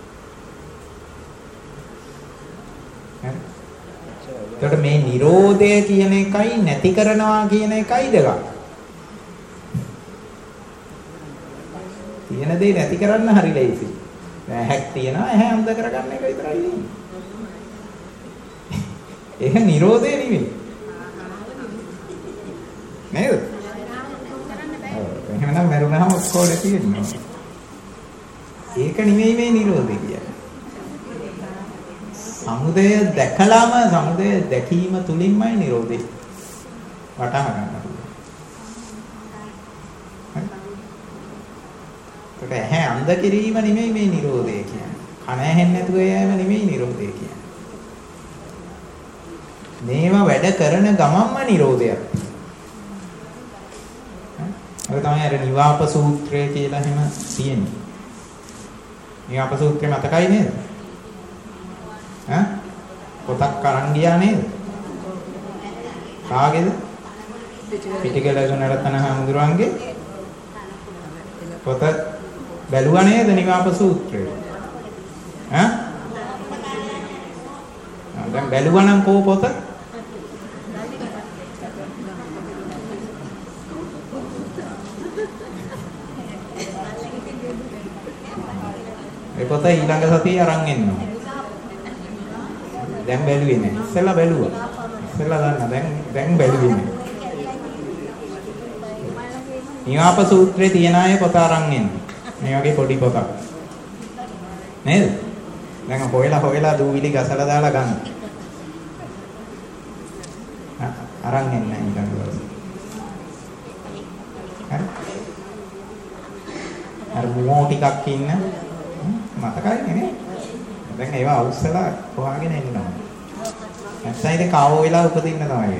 හරි. ඒකට මේ නිරෝධය කියන එකයි නැති කරනවා කියන එකයි දෙකක්. තියෙන දේ නැති කරන්න හරි ලේසි. ඇහැක් තියනවා ඇහැ අන්ධ කරගන්න එක විතරයි නෙමෙයි. ඒක නිරෝධය නෙමෙයි. නේද? ඔව්. එහෙනම් මරුණාම ඔක්කොම තියෙනවා. ඒක නෙමෙයි මේ නිරෝධය කියන්නේ. සමුදය දැකලාම සමුදය දැකීම තුලින්මයි නිරෝධය වටහා ගන්න පුළුවන්. හරි. ඒක ඇහැ අන්ධ කිරීම නෙමෙයි මේ නිරෝධය කියන්නේ. කන ඇහෙන්නේ නැතුව යෑම නෙමෙයි නිරෝධය කියන්නේ. මේවා වැඩ කරන ගමන්ම නිරෝධයක්. හරි. තමයි අර නිවාප සූත්‍රය කියලා එහෙම තියෙන්නේ. නිවාප සූත්‍රය මතකයි නේද? ඈ පොතක් අරන් ගියා නේද? කාගේද? පිටිකල ගුණරත්න හාමුදුරුවන්ගේ පොත බැලුවා නේද නිවාප සූත්‍රය? ඈ දැන් බැලුවා නම් කෝ පොත? ඒ පොත ඊළඟ සතියේ අරන් එන්නවා. දැන් බැලුවේ නෑ. ඉස්සෙල්ලා බැලුවා. ඉස්සෙල්ලා ගන්න දැන් දැන් බැලුවේ නෑ. නිවාප සූත්‍රයේ තියෙන අය පොත අරන් එන්න. මේ වගේ පොඩි පොතක්. නේද? දැන් හොයලා හොයලා දූවිලි ගසලා දාලා ගන්න. අරන් එන්න ඊළඟ දවසේ. හරි. අර මොෝ ටිකක් ඉන්න මතකයි නේ? දැන් ඒවා අවුස්සලා හොයාගෙන එන්නවා. නැත්නම් ඉතින් කාවෝ වෙලා උපදින්න තමයි වෙන්නේ.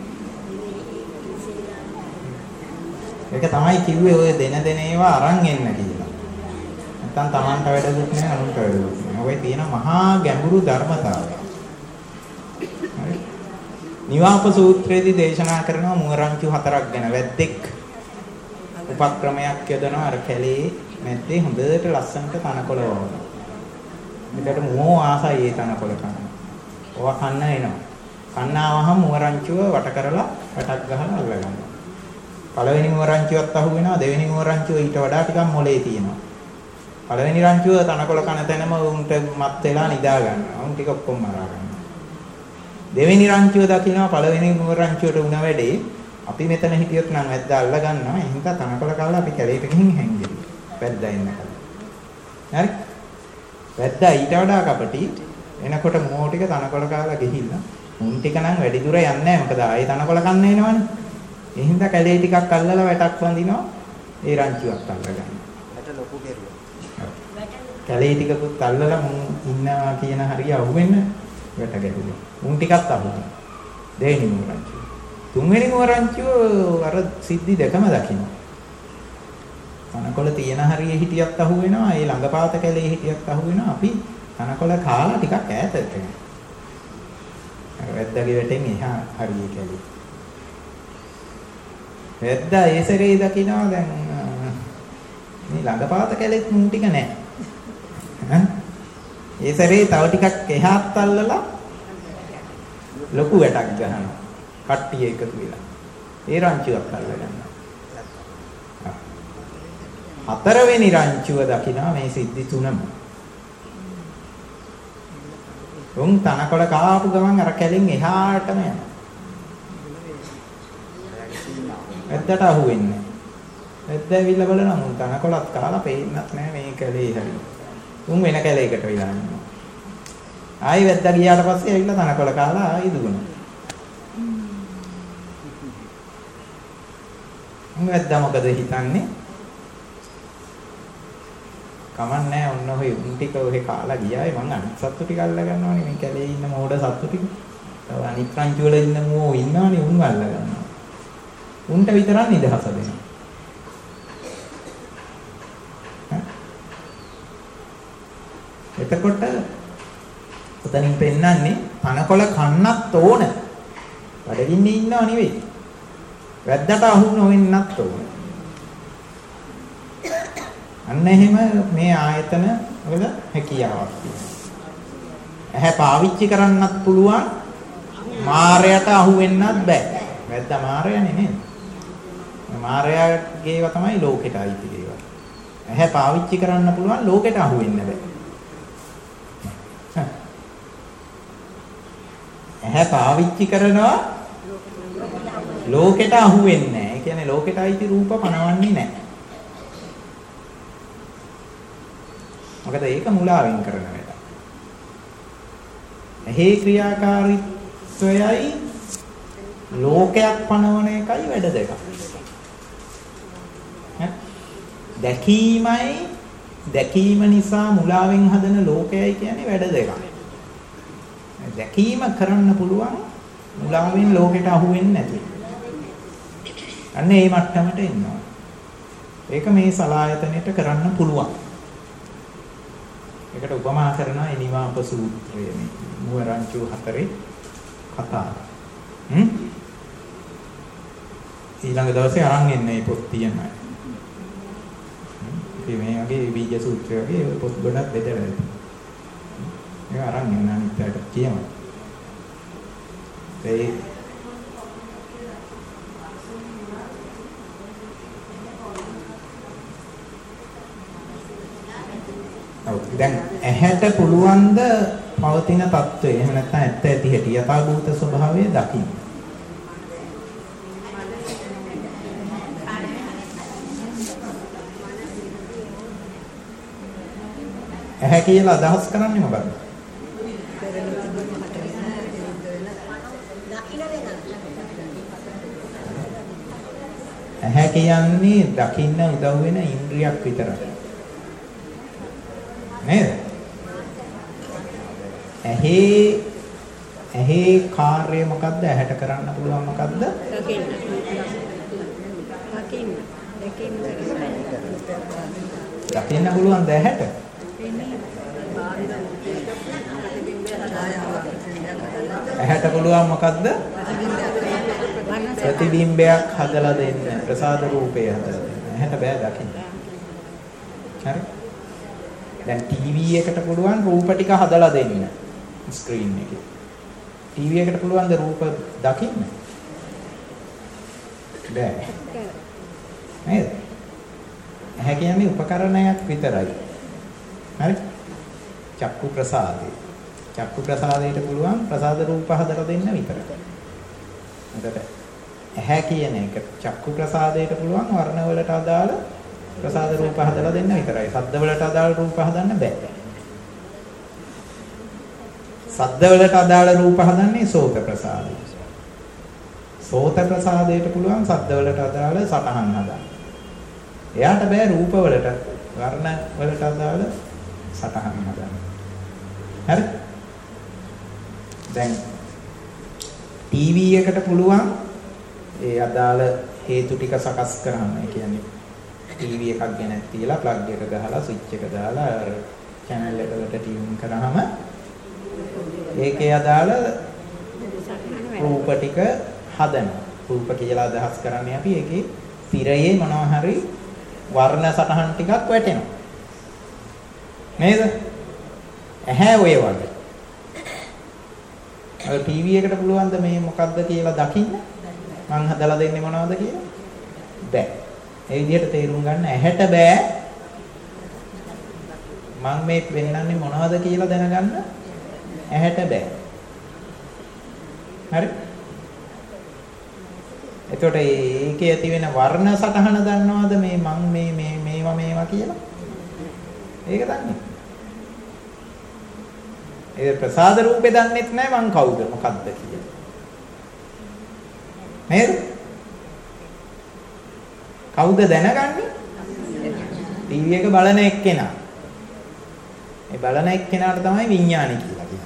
ඒක තමයි කිව්වේ ඔය දෙන දෙන ඒවා අරන් එන්න කියලා. නැත්නම් Tamanට වැඩකුත් නැහැ අනුන්ට වැඩකුත් නැහැ. ඔය තියෙන මහා ගැඹුරු ධර්මතාවය. හරි. නිවාප සූත්‍රයේදී දේශනා කරනවා මුවරංචු හතරක් ගැන. වැද්දෙක් උපක්‍රමයක් යොදනවා අර කැලේ මැද්දේ හොඳට ලස්සනට තනකොළ වවනවා. මෙතට මුවෝ ආසයි ඒ තනකොළ කන්න. ඕවා කන්න එනවා. කන්න ආවහම මුවරංචුව වට කරලා වැටක් ගහලා අල්ල ගන්නවා. පළවෙනි මුවරංචුවත් අහු වෙනවා. දෙවෙනි මුවරංචුව ඊට වඩා ටිකක් මොලේ තියෙනවා. පළවෙනි රංචුව තනකොළ කන තැනම උන්ට මත් වෙලා නිදා ගන්නවා. උන් ටික ඔක්කොම මරා ගන්නවා. දෙවෙනි රංචුව දකිනවා පළවෙනි මුවරංචුවට උණ වැඩේ අපි මෙතන හිටියොත් නම් වැද්දා අල්ල ගන්නවා. එහෙනම් තනකොළ කාලා අපි කැලේට ගිහින් හැංගෙමු. වැද්දා ඉන්නකම්. හරි? වැද්දා ඊට වඩා කපටි එනකොට මොෝ ටික තනකොළ කාලා ගිහිල්ලා උන් ටික නම් වැඩි දුර යන්නේ නැහැ. මොකද ආයේ තනකොළ කන්න එනවනේ. ඒ හින්දා කැලේ ටිකක් අල්ලලා වැටක් වඳිනවා. ඒ රංචුවක් අල්ල ගන්නවා. වැට ලොකු කෙරුවා. කැලේ ටිකකුත් අල්ලලා මුන් ඉන්නවා කියන හරිය අහුවෙන්න වැට ගැහුවා. උන් ටිකත් අහුවෙනවා. දෙවෙනි මුවරංචුව. තුන්වෙනි මුවරංචුව අර සිද්ධි දෙකම දකින්න. තනකොළ තියෙන හරිය හිටියත් අහු වෙනවා. ඒ ළඟපාත කැලේ හිටියත් අහු වෙනවා. අපි තනකොළ කාලා ටිකක් ඈතට යනවා. අර වැද්දාගේ වැටෙන් එහා හරිය කැලේ. වැද්දා ඒ සැරේ දකින්නවා දැන් මේ ළඟපාත කැලෙත් මුන් ටික නැහැ. ඒ සැරේ තව ටිකක් එහාත් අල්ලලා ලොකු වැටක් ගහනවා. කට්ටිය එකතු වෙලා. ඒ රංචුවක් අල්ල ගන්නවා. හතරවෙනි රංචුව දකිනවා මේ සිද්ධි තුනම. උන් තනකොළ කාපු ගමන් අර කැලෙන් එහාටම යනවා. වැද්දාට අහු වෙන්නේ. වැද්දා ඇවිල්ලා බලනවා උන් තනකොළත් කාලා පේන්නත් නැහැ මේ කැලේ හරිය. උන් වෙන කැලේකට වෙලා යනවා. ආයි වැද්දා ගියාට පස්සේ ඇවිල්ලා තනකොළ කාලා ආයි දුවනවා. වැද්දා මොකද හිතන්නේ? කමන්නේ ඔන්න ඔය උන් ටික ඔය කාලා ගියායි මං අනිත් සත්තු ටික අල්ල ගන්නවානේ මේ කැලේ ඉන්න මෝඩ සත්තු ටික. තව අනිත් රංචු වල ඉන්න මෝ ඉන්නවනේ උන් අල්ල ගන්නවා. උන්ට විතරක් නිදහස දෙනවා. එතකොට උතනින් පෙන්නන්නේ තනකොළ කන්නත් ඕන. බඩගින්නේ ඉන්නව නෙවෙයි. වැද්දට අහු නොවෙන්නත් ඕන. අන්න එහෙම මේ ආයතන වල හැකියාවක් තියෙනවා. ඇහැ පාවිච්චි කරන්නත් පුළුවන් මායයට අහු වෙන්නත් බෑ. වැද්දා මායයනේ නේද? මායයාගේ ඒවා තමයි ලෝකෙට අයිති ඒවා. ඇහැ පාවිච්චි කරන්න පුළුවන් ලෝකෙට අහු වෙන්න බෑ. ඇහැ පාවිච්චි කරනවා ලෝකෙට අහු වෙන්නේ නැහැ. ඒ කියන්නේ ලෝකෙට අයිති රූප පනවන්නේ නැහැ. මොකද ඒක මුලාවෙන් කරන වැඩ. ඇහි ක්‍රියාකාරීත්වයයි ලෝකයක් පනවන එකයි වැඩ දෙකක්. දැකීමයි දැකීම නිසා මුලාවෙන් හදන ලෝකයයි කියන්නේ වැඩ දෙකක්. දැකීම කරන්න පුළුවන් මුලාවෙන් ලෝකෙට අහු වෙන්නේ නැති. අන්න ඒ මට්ටමට එනවා. ඒක මේ සලායතනෙට කරන්න පුළුවන්. ඒකට උපමා කරනවා එනිවාප සූත්‍රයේ මේ මුවරංචු හතරේ කතාව. හ්ම් ඊළඟ දවසේ අරන් එන්නේ මේ පොත් තියෙනවා. ඉතින් මේ වගේ බීජ සූත්‍රය වගේ පොත් ගොඩක් බෙදලා තියෙනවා. ඒක අරන් එන්න අනිත් පැයට කියමු. ඒ දැන් ඇහැට පුළුවන් ද පවතින తত্ত্বය එහෙම නැත්නම් ඇත්ත ඇති හැටි යථාභූත ස්වභාවය දකින්න. ඇහැ කියලා අදහස් කරන්නේ මොකක්ද? ඇහැ කියන්නේ දකින්න උදව් වෙන ඉන්ද්‍රියක් විතරයි. නේද? ඇහි ඇහි කාර්යය මොකද්ද? ඇහැට කරන්න පුළුවන් මොකද්ද?
දකින්න. දකින්න. දකින්න.
දකින්න පුළුවන් ද ඇහැට? ඇහැට පුළුවන් මොකද්ද? ප්‍රතිබිම්බයක් හදලා දෙන්න. ප්‍රසාද රූපය හදලා දෙන්න. ඇහැට බෑ දකින්න. හරි? දැන් ටීවී එකට පුළුවන් රූප ටික හදලා දෙන්න ස්ක්‍රීන් එකේ. ටීවී එකට පුළුවන් ද රූප දකින්න? බෑ. නේද? ඇහැ කියන්නේ උපකරණයක් විතරයි. හරි? චක්කු ප්‍රසාදේ. චක්කු ප්‍රසාදයට පුළුවන් ප්‍රසාද රූප හදලා දෙන්න විතරයි. එතකොට ඇහැ කියන එක චක්කු ප්‍රසාදයට පුළුවන් වර්ණ වලට අදාළ ප්‍රසාද රූප හදලා දෙන්න විතරයි. ශබ්ද වලට අදාළ රූප හදන්න බෑ. ශබ්ද වලට අදාළ රූප හදන්නේ සෝත ප්‍රසාදය. සෝත ප්‍රසාදයට පුළුවන් ශබ්ද වලට අදාළ සටහන් හදන්න. එයාට බෑ රූප වලට වර්ණ වලට අදාළ සටහන් හදන්න. හරි? දැන් ටීවී එකට පුළුවන් ඒ අදාළ හේතු ටික සකස් කරන්න. ඒ කියන්නේ ටීවී එකක් ගෙන තියලා ප්ලග් එක ගහලා ස්විච් එක දාලා channel එකකට ටියුන් කරාම ඒකේ අදාළ රූප ටික හදනවා. රූප කියලා අදහස් කරන්නේ අපි ඒකේ තිරයේ මොනවා හරි වර්ණ සටහන් ටිකක් වැටෙනවා. නේද? ඇහැ ඔය වගේ. අර ටීවී එකට පුළුවන් ද මේ මොකද්ද කියලා දකින්න? මං හදලා දෙන්නේ මොනවද කියලා? බෑ. ඒ විදිහට තේරුම් ගන්න ඇහැට බෑ. මම මේ වෙන්නන්නේ මොනවද කියලා දැනගන්න ඇහැට බෑ. හරි? එතකොට ඒකේ ඇති වෙන වර්ණ සටහන දන්නවද මේ මං මේ මේ මේවා මේවා කියලා? ඒක දන්නේ. ඒ ප්‍රසාද රූපේ දන්නෙත් නැහැ මං කවුද මොකද්ද කියලා. නේද? කවුද දැනගන්නේ? ටීවී එක බලන එක්කෙනා. ඒ බලන එක්කෙනාට තමයි විඥානය කියලා කියන්නේ.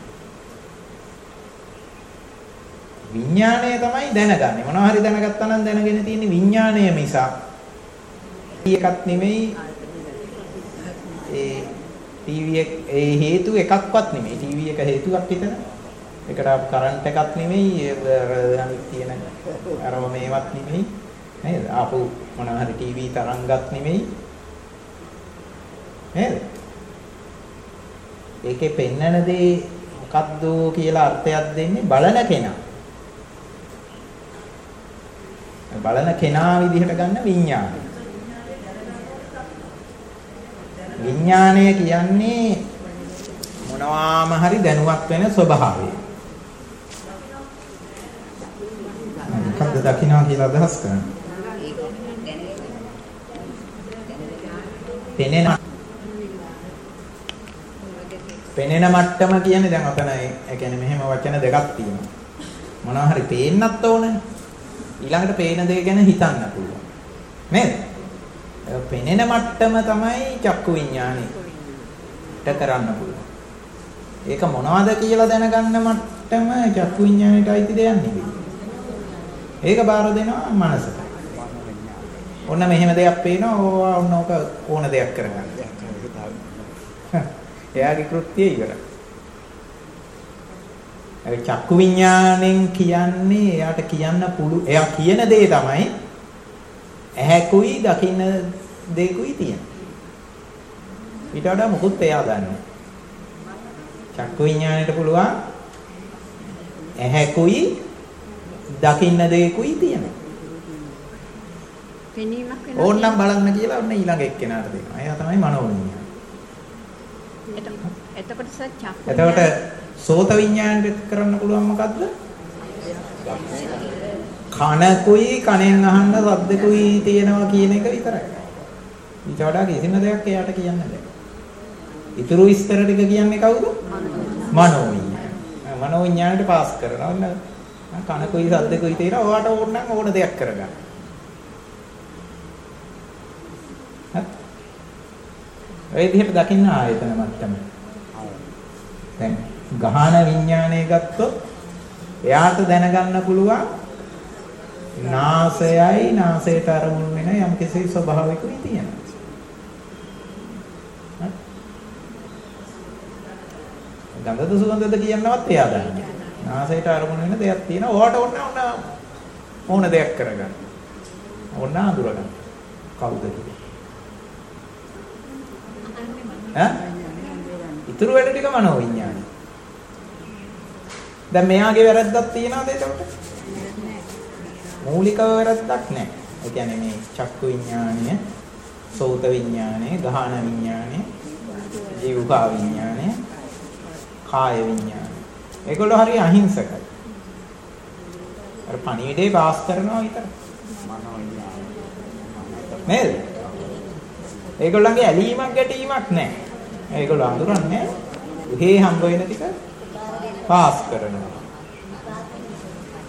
විඥානය තමයි දැනගන්නේ. මොනවා හරි දැනගත්තා නම් දැනගෙන තියෙන්නේ විඥානය මිසක් එකක් නෙමෙයි. ඒ ටීවී එක ඒ හේතු එකක්වත් නෙමෙයි. ටීවී එක හේතුවක් විතර. ඒකට කරන්ට් එකක් නෙමෙයි. අනිත් තියෙන අරම මේවත් නෙමෙයි. නේද? ආපු මොනවා හරි ටීවී තරංගත් නෙමෙයි. නේද? ඒකේ පෙන්නන දේ මොකද්ද කියලා අර්ථයක් දෙන්නේ බලන කෙනා. බලන කෙනා විදිහට ගන්න විඥානය. විඥානය කියන්නේ මොනවාම හරි දැනුවත් වෙන ස්වභාවය. මොකද්ද දකින්නවා කියලා අදහස් කරන්නේ? පෙනෙන පෙනෙන මට්ටම කියන්නේ දැන් අපන ඒ කියන්නේ මෙහෙම වචන දෙකක් තියෙනවා. මොනවා හරි පේන්නත් ඕනේ. ඊළඟට පේන දේ ගැන හිතන්න පුළුවන්. නේද? පෙනෙන මට්ටම තමයි චක්කු විඥානෙට කරන්න පුළුවන්. ඒක මොනවද කියලා දැනගන්න මට්ටම චක්කු විඥානෙට අයිති දෙයක් නෙවෙයි. ඒක බාර දෙනවා මනසට. ඔන්න මෙහෙම දෙයක් පේනවා ඕවා ඔන්න ඕක ඕන දෙයක් කරගන්න. එයාගේ කෘත්‍යය ඉවරයි. ඒ චක්කු විඥාණයෙන් කියන්නේ එයාට කියන්න පුළු එයා කියන දේ තමයි ඇහැකුයි දකින්න දෙකුයි තියෙන. ඊට වඩා මොකුත් එයා දන්නේ. චක්කු විඥාණයට පුළුවන් ඇහැකුයි දකින්න දෙකුයි තියෙන.
පෙනීමක් වෙනවා.
ඕන්නම් බලන්න කියලා ඔන්න ඊළඟ එක්කෙනාට දෙනවා. එයා තමයි මනෝ විඥාණය.
එතකොට චක්කු
එතකොට සෝත විඥාණයට කරන්න පුළුවන් මොකද්ද? කනකුයි කනෙන් අහන්න ශබ්දකුයි තියෙනවා කියන එක විතරයි. ඊට වඩා කිසිම දෙයක් එයාට කියන්න බෑ. ඊතුරු විස්තර ටික කියන්නේ කවුද? මනෝ විඥාණය. මනෝ විඥාණයට පාස් කරනවා. ඔන්න කනකුයි ශබ්දකුයි තියෙනවා. ඔයාට ඕන නම් ඕන දෙයක් කරගන්න. හරි. ඒ විදිහට දකින්න ආයතන මට්ටම. දැන් ගහන විඥානය ගත්තොත් එයාට දැනගන්න පුළුවන් නාසයයි නාසයට අරමුණු වෙන යම් කිසි ස්වභාවිකුයි තියෙනවා. ගන්ධද සුවඳද කියනවත් එයා දන්නේ. නාසයට අරමුණු වෙන දෙයක් තියෙනවා. ඕකට ඕන ඕන ඕන දෙයක් කරගන්න. ඕන අඳුරගන්න. කවුද කියන්නේ? ඈ? ඊතුරු වැඩ ටික මනෝ විඥානයි. දැන් මෙයාගේ වැරද්දක් තියනවාද එතකොට? මූලිකව වැරද්දක් නැහැ. ඒ කියන්නේ මේ චක්කු විඥානය, සෝත විඥානය, ගහන විඥානය, ජීවකා විඥානය, කාය විඥානය. ඒගොල්ලෝ හරිය අහිංසකයි. අර පණිවිඩේ පාස් කරනවා විතරයි. මනෝ විඥානය. නේද? ඒගොල්ලන්ගේ ඇලීමක් ගැටීමක් නැහැ. ඒගොල්ලෝ අඳුරන්නේ උහේ හම්බ වෙන ටික පාස් කරනවා.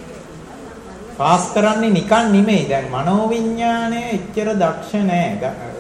පාස් කරන්නේ නිකන් නෙමෙයි. දැන් මනෝවිඤ්ඤාණය එච්චර දක්ෂ නෑ.